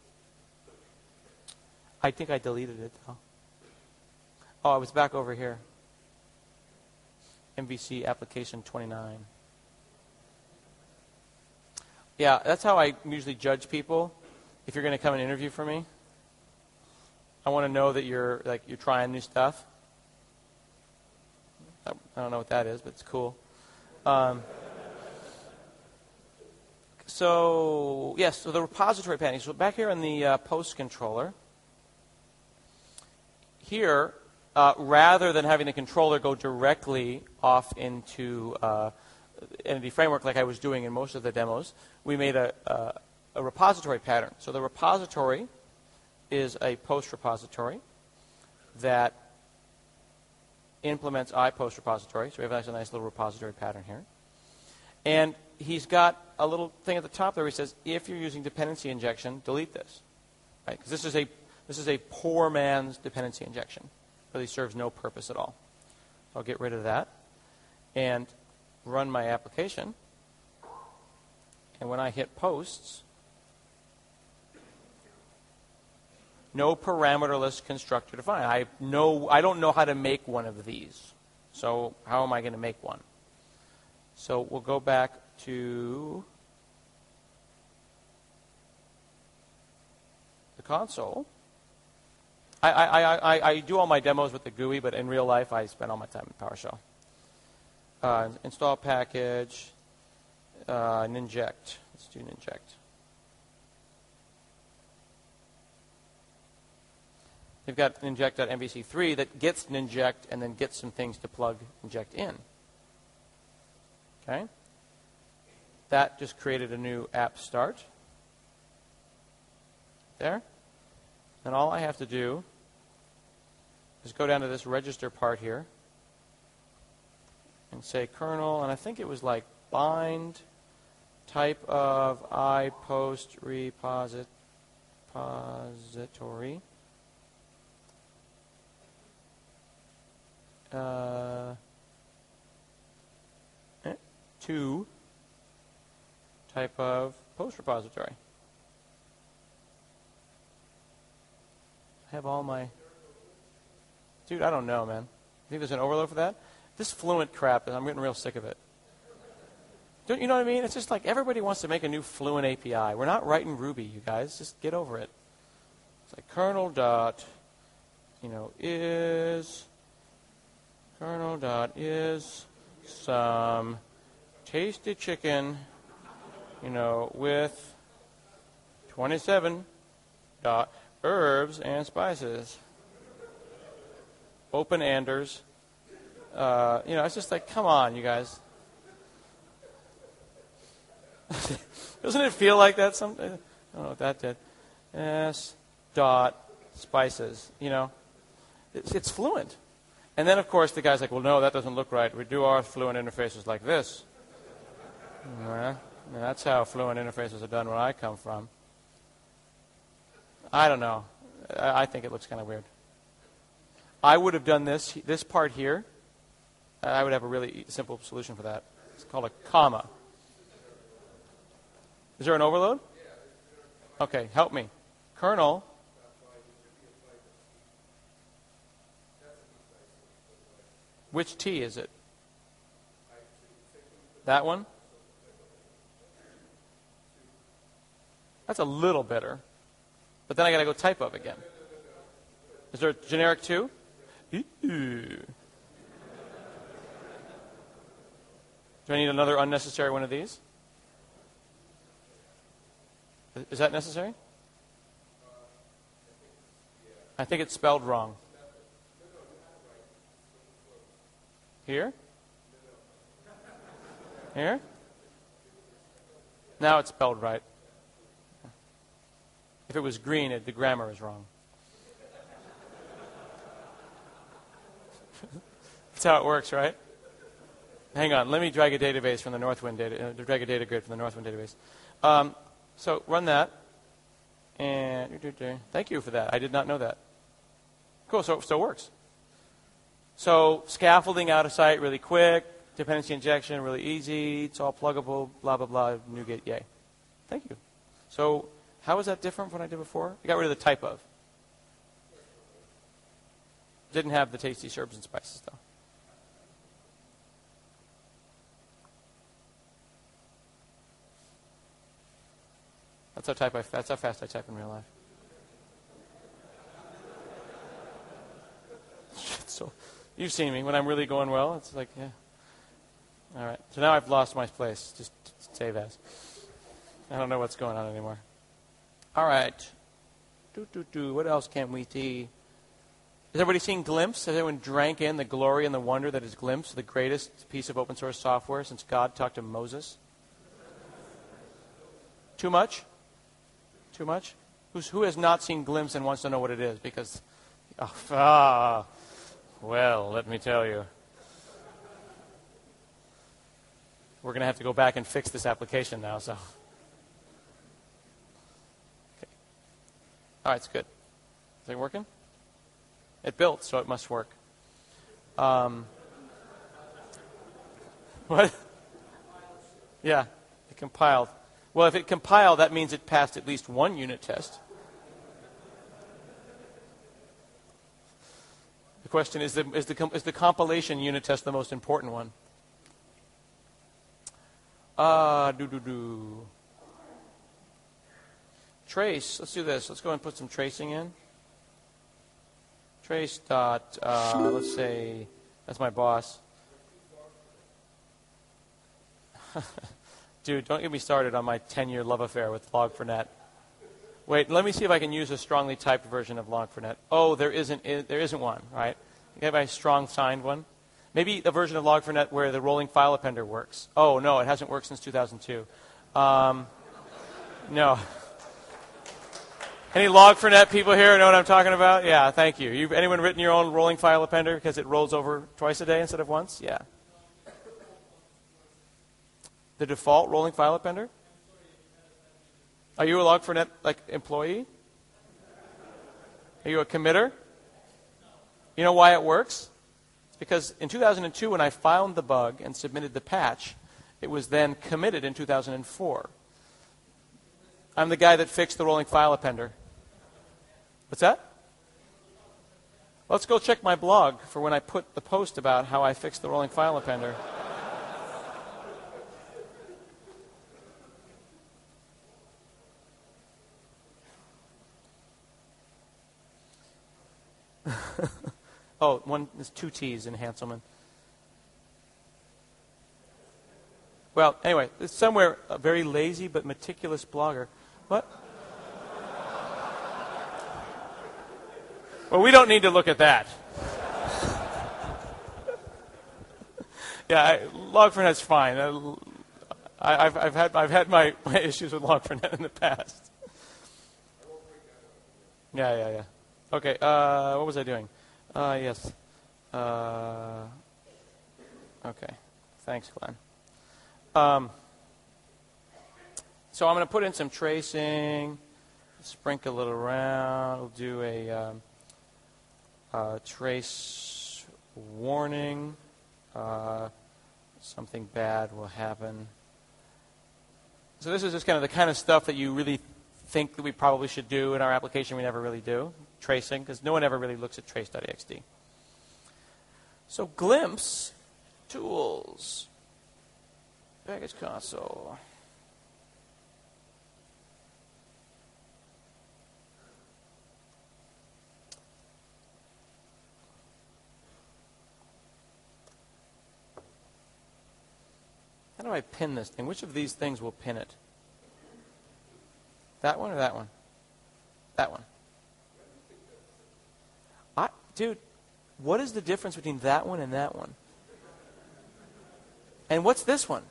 I think I deleted it, though. Oh, I was back over here. M V C application twenty-nine. Yeah, that's how I usually judge people. If you're going to come and interview for me, I want to know that you're like you're trying new stuff. I, I don't know what that is, but it's cool. Um, so yes, so the repository panel. So back here in the uh, post controller, here, uh, rather than having the controller go directly off into uh, Entity Framework like I was doing in most of the demos, we made a, a, a repository pattern. So the repository is a post repository that implements iPost repository. So we have a nice little repository pattern here. And he's got a little thing at the top there where he says, if you're using dependency injection, delete this. Right? Because this is a this is a poor man's dependency injection. Really serves no purpose at all. So I'll get rid of that and run my application. And when I hit posts, no parameterless constructor defined. I know I don't know how to make one of these. So how am I going to make one? So we'll go back to the console. I, I, I, I do all my demos with the G U I, but in real life I spend all my time in PowerShell. Uh, install package, uh, ninject. Let's do ninject. They've got ninject.mvc three that gets ninject and then gets some things to plug inject in. Okay? That just created a new app start. There. And all I have to do is go down to this register part here and say kernel, and I think it was like bind type of iPost repository. Uh, eh, to type of post repository. I have all my... Dude, I don't know, man. You think there's an overload for that? This Fluent crap, I'm getting real sick of it. Don't you know what I mean? It's just like everybody wants to make a new Fluent A P I. We're not writing Ruby, you guys. Just get over it. It's like kernel dot, you know, is... Kernel dot is some tasty chicken, you know, with twenty-seven dot herbs and spices. Open Anders. Uh, you know, it's just like, come on, you guys. Doesn't it feel like that? Some, I don't know what that did. S dot spices. You know, it's, it's Fluent. And then, of course, the guy's like, well, no, that doesn't look right. We do our Fluent interfaces like this. Well, that's how Fluent interfaces are done where I come from. I don't know. I, I think it looks kind of weird. I would have done this, this part here. I would have a really simple solution for that. It's called a comma. Is there an overload? Okay, help me. Kernel. Which T is it? That one? That's a little better. But then I got to go type of again. Is there a generic two? Ooh. Do I need another unnecessary one of these? Is that necessary? I think it's spelled wrong. Here? Here? Now it's spelled right. If it was green, it, the grammar is wrong. That's how it works, right? Hang on. Let me drag a database from the Northwind data. Uh, drag a data grid from the Northwind database. Um, So run that. And thank you for that. I did not know that. Cool, so it still works. So scaffolding out of sight really quick, dependency injection really easy, it's all pluggable, blah, blah, blah, NuGet, yay. Thank you. So how is that different from what I did before? I got rid of the type of. Didn't have the tasty herbs and spices, though. That's how type I, that's how fast I type in real life. So you've seen me when I'm really going well. It's like, yeah. All right. So now I've lost my place. Just save as. I don't know what's going on anymore. All right. Do, do, do. What else can we see? Has everybody seen Glimpse? Has everyone drank in the glory and the wonder that is Glimpse, the greatest piece of open source software since God talked to Moses? Too much? Too much? Who's, who has not seen Glimpse and wants to know what it is? Because, oh, ah, well, let me tell you. We're going to have to go back and fix this application now, so. Okay. All right, it's good. Is it working? It built, so it must work. Um, what? Yeah, it compiled. Well, if it compiled, that means it passed at least one unit test. The question is, the, is, the, is the compilation unit test the most important one? Ah, uh, do-do-do. Trace, let's do this. Let's go and put some tracing in. Trace dot, uh, let's say, that's my boss. Dude, don't get me started on my ten-year love affair with log four net. Wait, let me see if I can use a strongly typed version of log four net. Oh, there isn't, there isn't one, right? You have a strong signed one. Maybe the version of log four net where the rolling file appender works. Oh, no, it hasn't worked since two thousand two. Um, no. Any log four net people here know what I'm talking about? Yeah, thank you. You've, anyone written your own rolling file appender because it rolls over twice a day instead of once? Yeah. The default rolling file appender? Are you a log four net like employee? Are you a committer? You know why it works? It's because in two thousand two, when I found the bug and submitted the patch, it was then committed in two thousand four. I'm the guy that fixed the rolling file appender. What's that? Let's go check my blog for when I put the post about how I fixed the rolling file appender. Oh, one, there's two T's in Hanselman. Well, anyway, it's somewhere a very lazy but meticulous blogger. What? Well, we don't need to look at that. Yeah, I, log four net's fine. I, I've, I've had I've had my, my issues with log four net in the past. Yeah, yeah, yeah. Okay, uh, what was I doing? Uh, yes. Uh, okay. Thanks, Glenn. Um, so I'm going to put in some tracing, sprinkle it around. We'll do a um, uh, trace warning. Uh, something bad will happen. So this is just kind of the kind of stuff that you really think that we probably should do in our application. We never really do. Tracing, because no one ever really looks at trace dot e x t. So Glimpse, tools, package console. How do I pin this thing? Which of these things will pin it? That one or that one? That one. I, dude, what is the difference between that one and that one? And what's this one?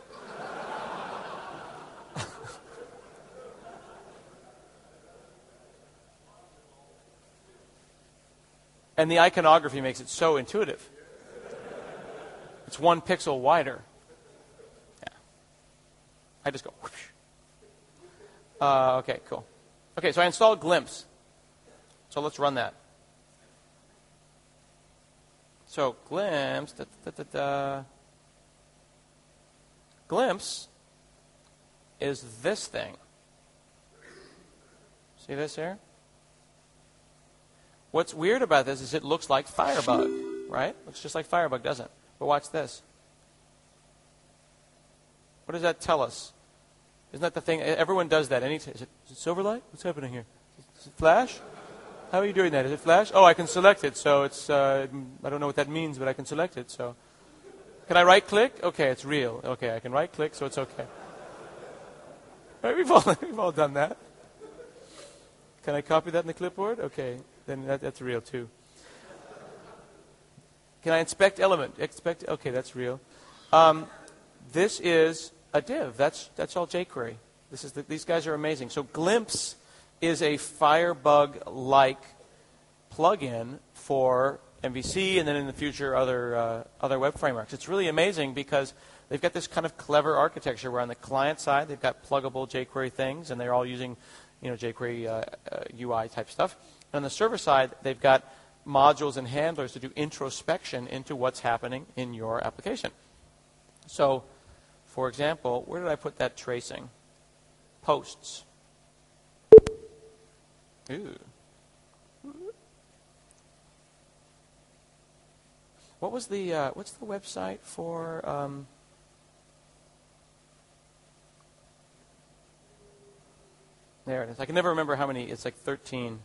And the iconography makes it so intuitive. It's one pixel wider. Yeah. I just go whoosh. Uh, okay, cool. Okay, so I installed Glimpse. So let's run that. So Glimpse, da, da, da, da. Glimpse is this thing. See this here? What's weird about this is it looks like Firebug, right? Looks just like Firebug, doesn't it? But watch this. What does that tell us? Isn't that the thing? Everyone does that. Any t- is, it, is it Silverlight? What's happening here? Is it Flash? How are you doing that? Is it Flash? Oh, I can select it. So it's, uh, I don't know what that means, but I can select it. So can I right-click? Okay, it's real. Okay, I can right-click, so it's okay. Right, we've, all, we've all done that. Can I copy that in the clipboard? Okay, then that, that's real too. Can I inspect element? Expect? Okay, that's real. Um, this is a div. That's that's all jQuery. This is the, these guys are amazing. So Glimpse is a Firebug-like plugin for M V C and then in the future other uh, other web frameworks. It's really amazing because they've got this kind of clever architecture where on the client side they've got pluggable jQuery things and they're all using you know jQuery uh, uh, U I type stuff. And on the server side they've got modules and handlers to do introspection into what's happening in your application. So, for example, where did I put that tracing? Posts. Ooh. What was the uh, what's the website for? Um, there it is. I can never remember how many. It's like thirteen.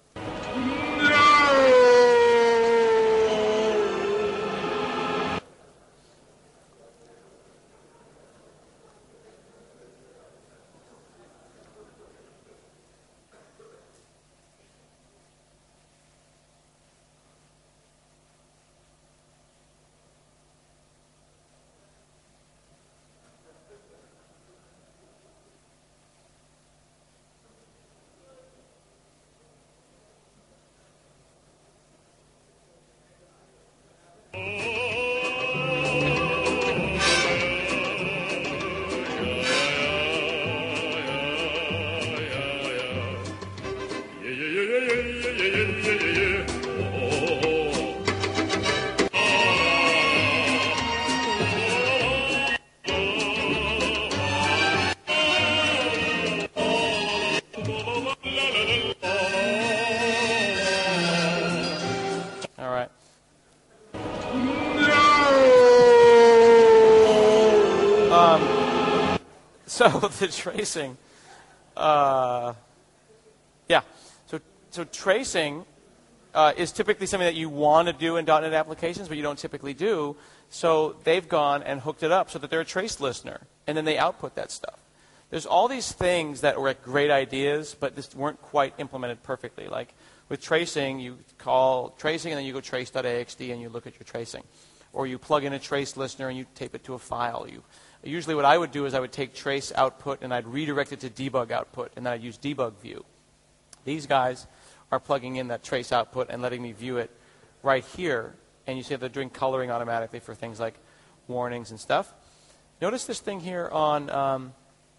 So the tracing, uh, yeah. So so tracing uh, is typically something that you want to do in dot net applications, but you don't typically do. So they've gone and hooked it up so that they're a trace listener, and then they output that stuff. There's all these things that were great ideas, but just weren't quite implemented perfectly. Like with tracing, you call tracing, and then you go trace.axt, and you look at your tracing. Or you plug in a trace listener, and you tape it to a file. You Usually what I would do is I would take trace output and I'd redirect it to debug output, and then I'd use debug view. These guys are plugging in that trace output and letting me view it right here. And you see they're doing coloring automatically for things like warnings and stuff. Notice this thing here on, um,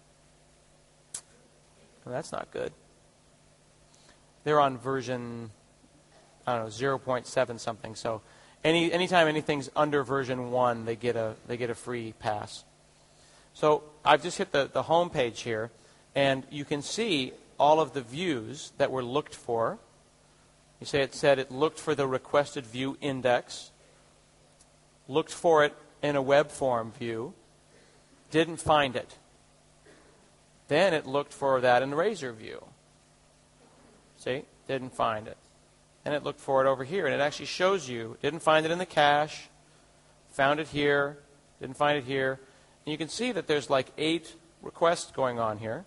well, that's not good. They're on version, I don't know, zero point seven something. So any anytime anything's under version one, they get a they get a free pass. So I've just hit the, the home page here, and you can see all of the views that were looked for. You say it said it looked for the requested view index, looked for it in a web form view, didn't find it. Then it looked for that in Razor view. See? Didn't find it. And it looked for it over here, and it actually shows you, didn't find it in the cache, found it here, didn't find it here. And you can see that there's like eight requests going on here.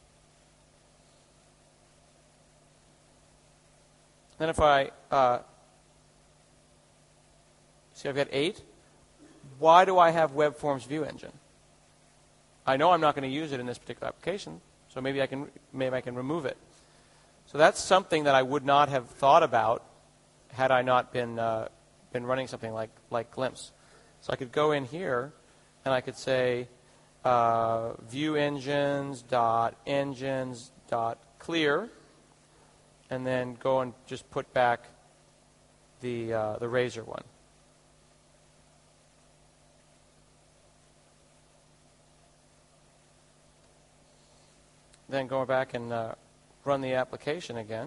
Then if I, uh, see I've got eight. Why do I have Web Forms View Engine? I know I'm not going to use it in this particular application, so maybe I can maybe I can remove it. So that's something that I would not have thought about had I not been uh, been running something like like Glimpse. So I could go in here and I could say, uh, view engines dot engines dot clear, and then go and just put back the uh, the Razor one. Then go back and uh, run the application again.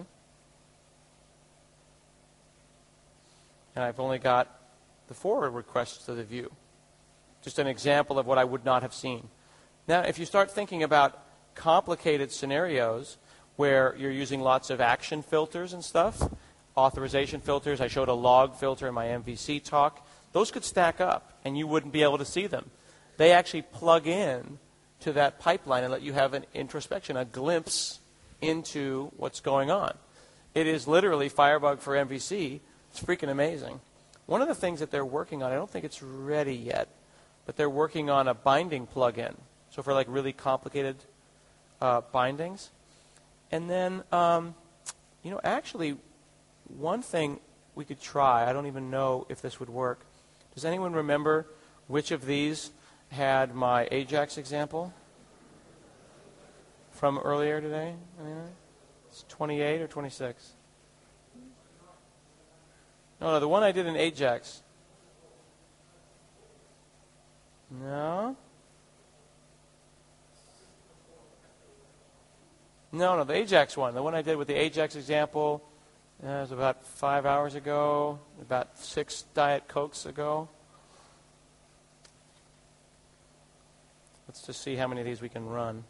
And I've only got the forward requests to the view. Just an example of what I would not have seen. Now, if you start thinking about complicated scenarios where you're using lots of action filters and stuff, authorization filters, I showed a log filter in my M V C talk, those could stack up and you wouldn't be able to see them. They actually plug in to that pipeline and let you have an introspection, a glimpse into what's going on. It is literally Firebug for M V C. It's freaking amazing. One of the things that they're working on, I don't think it's ready yet, but they're working on a binding plugin. So for like really complicated uh, bindings. And then, um, you know, actually, one thing we could try, I don't even know if this would work. Does anyone remember which of these had my Ajax example from earlier today? Anyone? It's twenty-eight or twenty-six? No, no, the one I did in Ajax. No? No, no, the Ajax one. The one I did with the Ajax example uh, was about five hours ago, about six Diet Cokes ago. Let's just see how many of these we can run.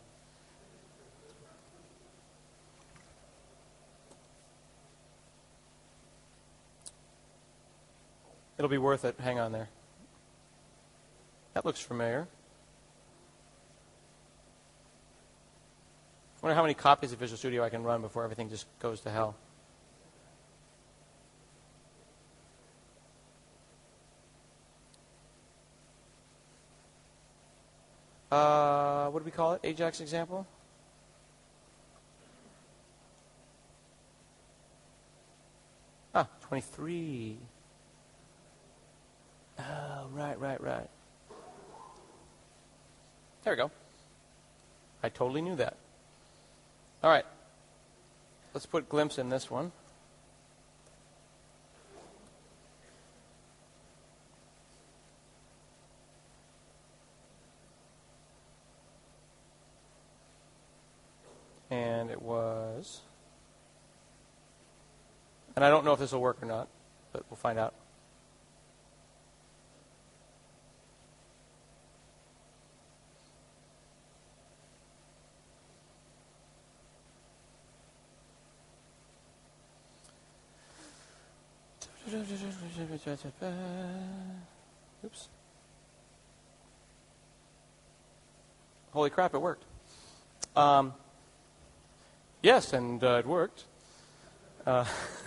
It'll be worth it. Hang on there. That looks familiar. I wonder how many copies of Visual Studio I can run before everything just goes to hell. Uh, what do we call it? Ajax example? Ah, twenty-three. Oh, right, right, right. There we go. I totally knew that. All right. Let's put Glimpse in this one. And it was, and I don't know if this will work or not, but we'll find out. Oops. Holy crap, it worked. Um, yes, and uh, it worked. Uh,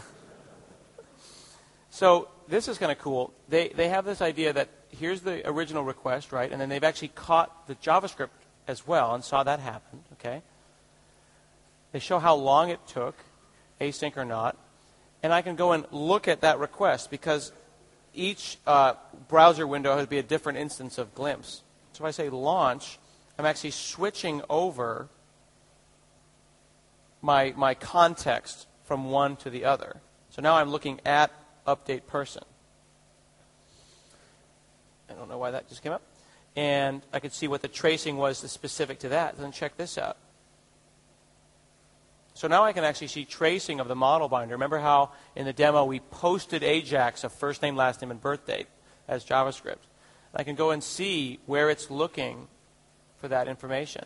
so this is kind of cool. They, they have this idea that here's the original request, right? And then they've actually caught the JavaScript as well and saw that happen, okay? They show how long it took, async or not. And I can go and look at that request because each uh, browser window has to be a different instance of Glimpse. So if I say launch, I'm actually switching over my, my context from one to the other. So now I'm looking at update person. I don't know why that just came up. And I could see what the tracing was specific to that. Then check this out. So now I can actually see tracing of the model binder. Remember how in the demo we posted Ajax of first name, last name, and birth date as JavaScript. I can go and see where it's looking for that information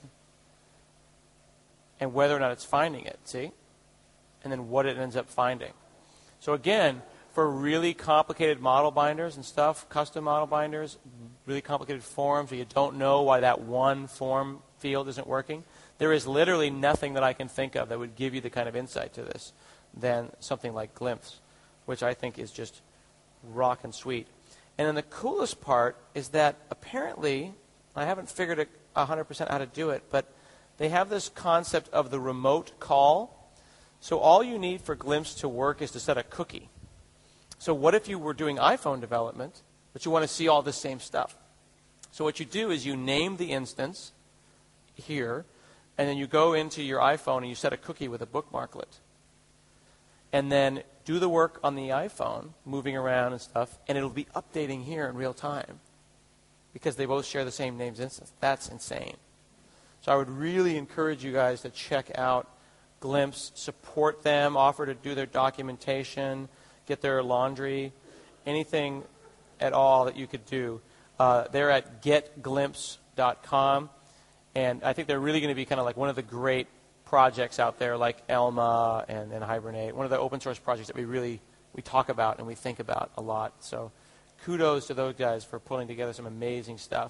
and whether or not it's finding it, see? And then what it ends up finding. So again, for really complicated model binders and stuff, custom model binders, really complicated forms where you don't know why that one form field isn't working, there is literally nothing that I can think of that would give you the kind of insight to this than something like Glimpse, which I think is just rock and sweet. And then the coolest part is that apparently, I haven't figured it one hundred percent how to do it, but they have this concept of the remote call. So all you need for Glimpse to work is to set a cookie. So what if you were doing iPhone development, but you want to see all this same stuff? So what you do is you name the instance here, and then you go into your iPhone and you set a cookie with a bookmarklet. And then do the work on the iPhone, moving around and stuff, and it'll be updating here in real time because they both share the same names instance. That's insane. So I would really encourage you guys to check out Glimpse, support them, offer to do their documentation, get their laundry, anything at all that you could do. Uh, they're at get glimpse dot com, and I think they're really going to be kind of like one of the great projects out there, like Elma and, and Hibernate, one of the open source projects that we really we talk about and we think about a lot. So kudos to those guys for pulling together some amazing stuff.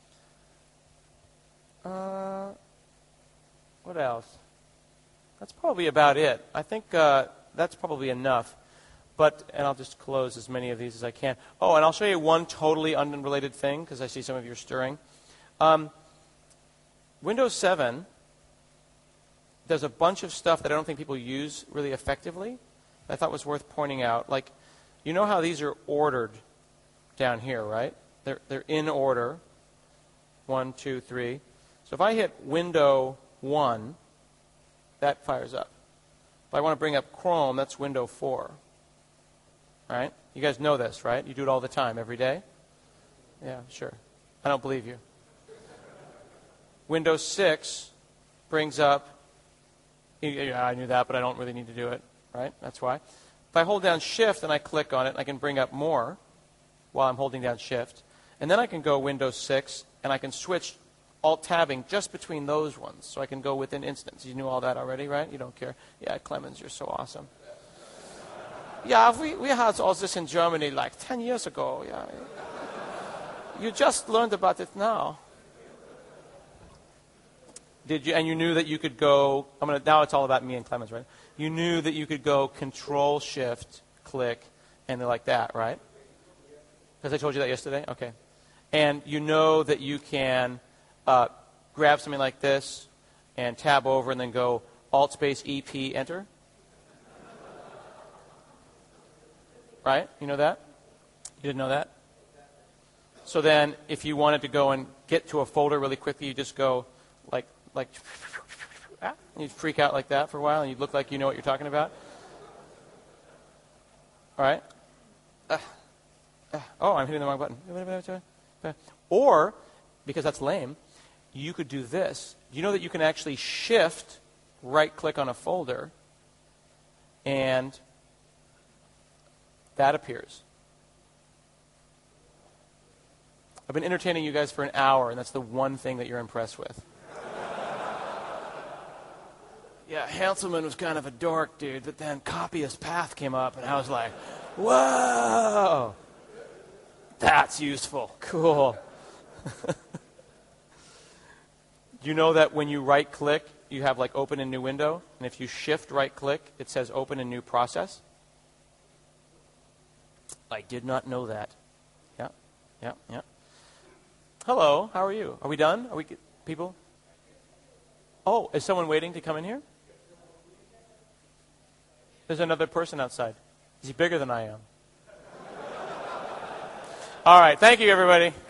Uh, what else? That's probably about it. I think uh, that's probably enough. But, and I'll just close as many of these as I can. Oh, and I'll show you one totally unrelated thing, because I see some of you are stirring. Um, Windows seven does a bunch of stuff that I don't think people use really effectively that I thought was worth pointing out. Like, you know how these are ordered down here, right? They're, they're in order. One, two, three. So if I hit Window one, that fires up. If I want to bring up Chrome, that's Window four. Right? You guys know this, right? You do it all the time, every day? Yeah, sure. I don't believe you. Windows six brings up, yeah, I knew that, but I don't really need to do it, right? That's why. If I hold down Shift and I click on it, I can bring up more while I'm holding down Shift. And then I can go Windows six, and I can switch Alt-tabbing just between those ones. So I can go within instance. You knew all that already, right? You don't care. Yeah, Clemens, you're so awesome. Yeah, we, we had all this in Germany like ten years ago. Yeah, you just learned about it now. Did you? And you knew that you could go. I'm gonna. Now it's all about me and Clemens, right? You knew that you could go Control Shift, click, and like that, right? Because I told you that yesterday. Okay. And you know that you can uh, grab something like this and tab over, and then go Alt space E P Enter. Right? You know that? You didn't know that? So then if you wanted to go and get to a folder really quickly, you just go like, like, and you'd freak out like that for a while, and you'd look like you know what you're talking about. All right? Uh, uh, oh, I'm hitting the wrong button. Or, because that's lame, you could do this. You know that you can actually shift, right-click on a folder, and that appears. I've been entertaining you guys for an hour, and that's the one thing that you're impressed with. Yeah, Hanselman was kind of a dork, dude, but then Copyist Path came up, and I was like, whoa, that's useful. Cool. You know that when you right-click, you have like open a new window, and if you shift right-click, it says open a new process? I did not know that. Yeah, yeah, yeah. Hello, how are you? Are we done? Are we people? Oh, is someone waiting to come in here? There's another person outside. Is he bigger than I am? All right, thank you, everybody.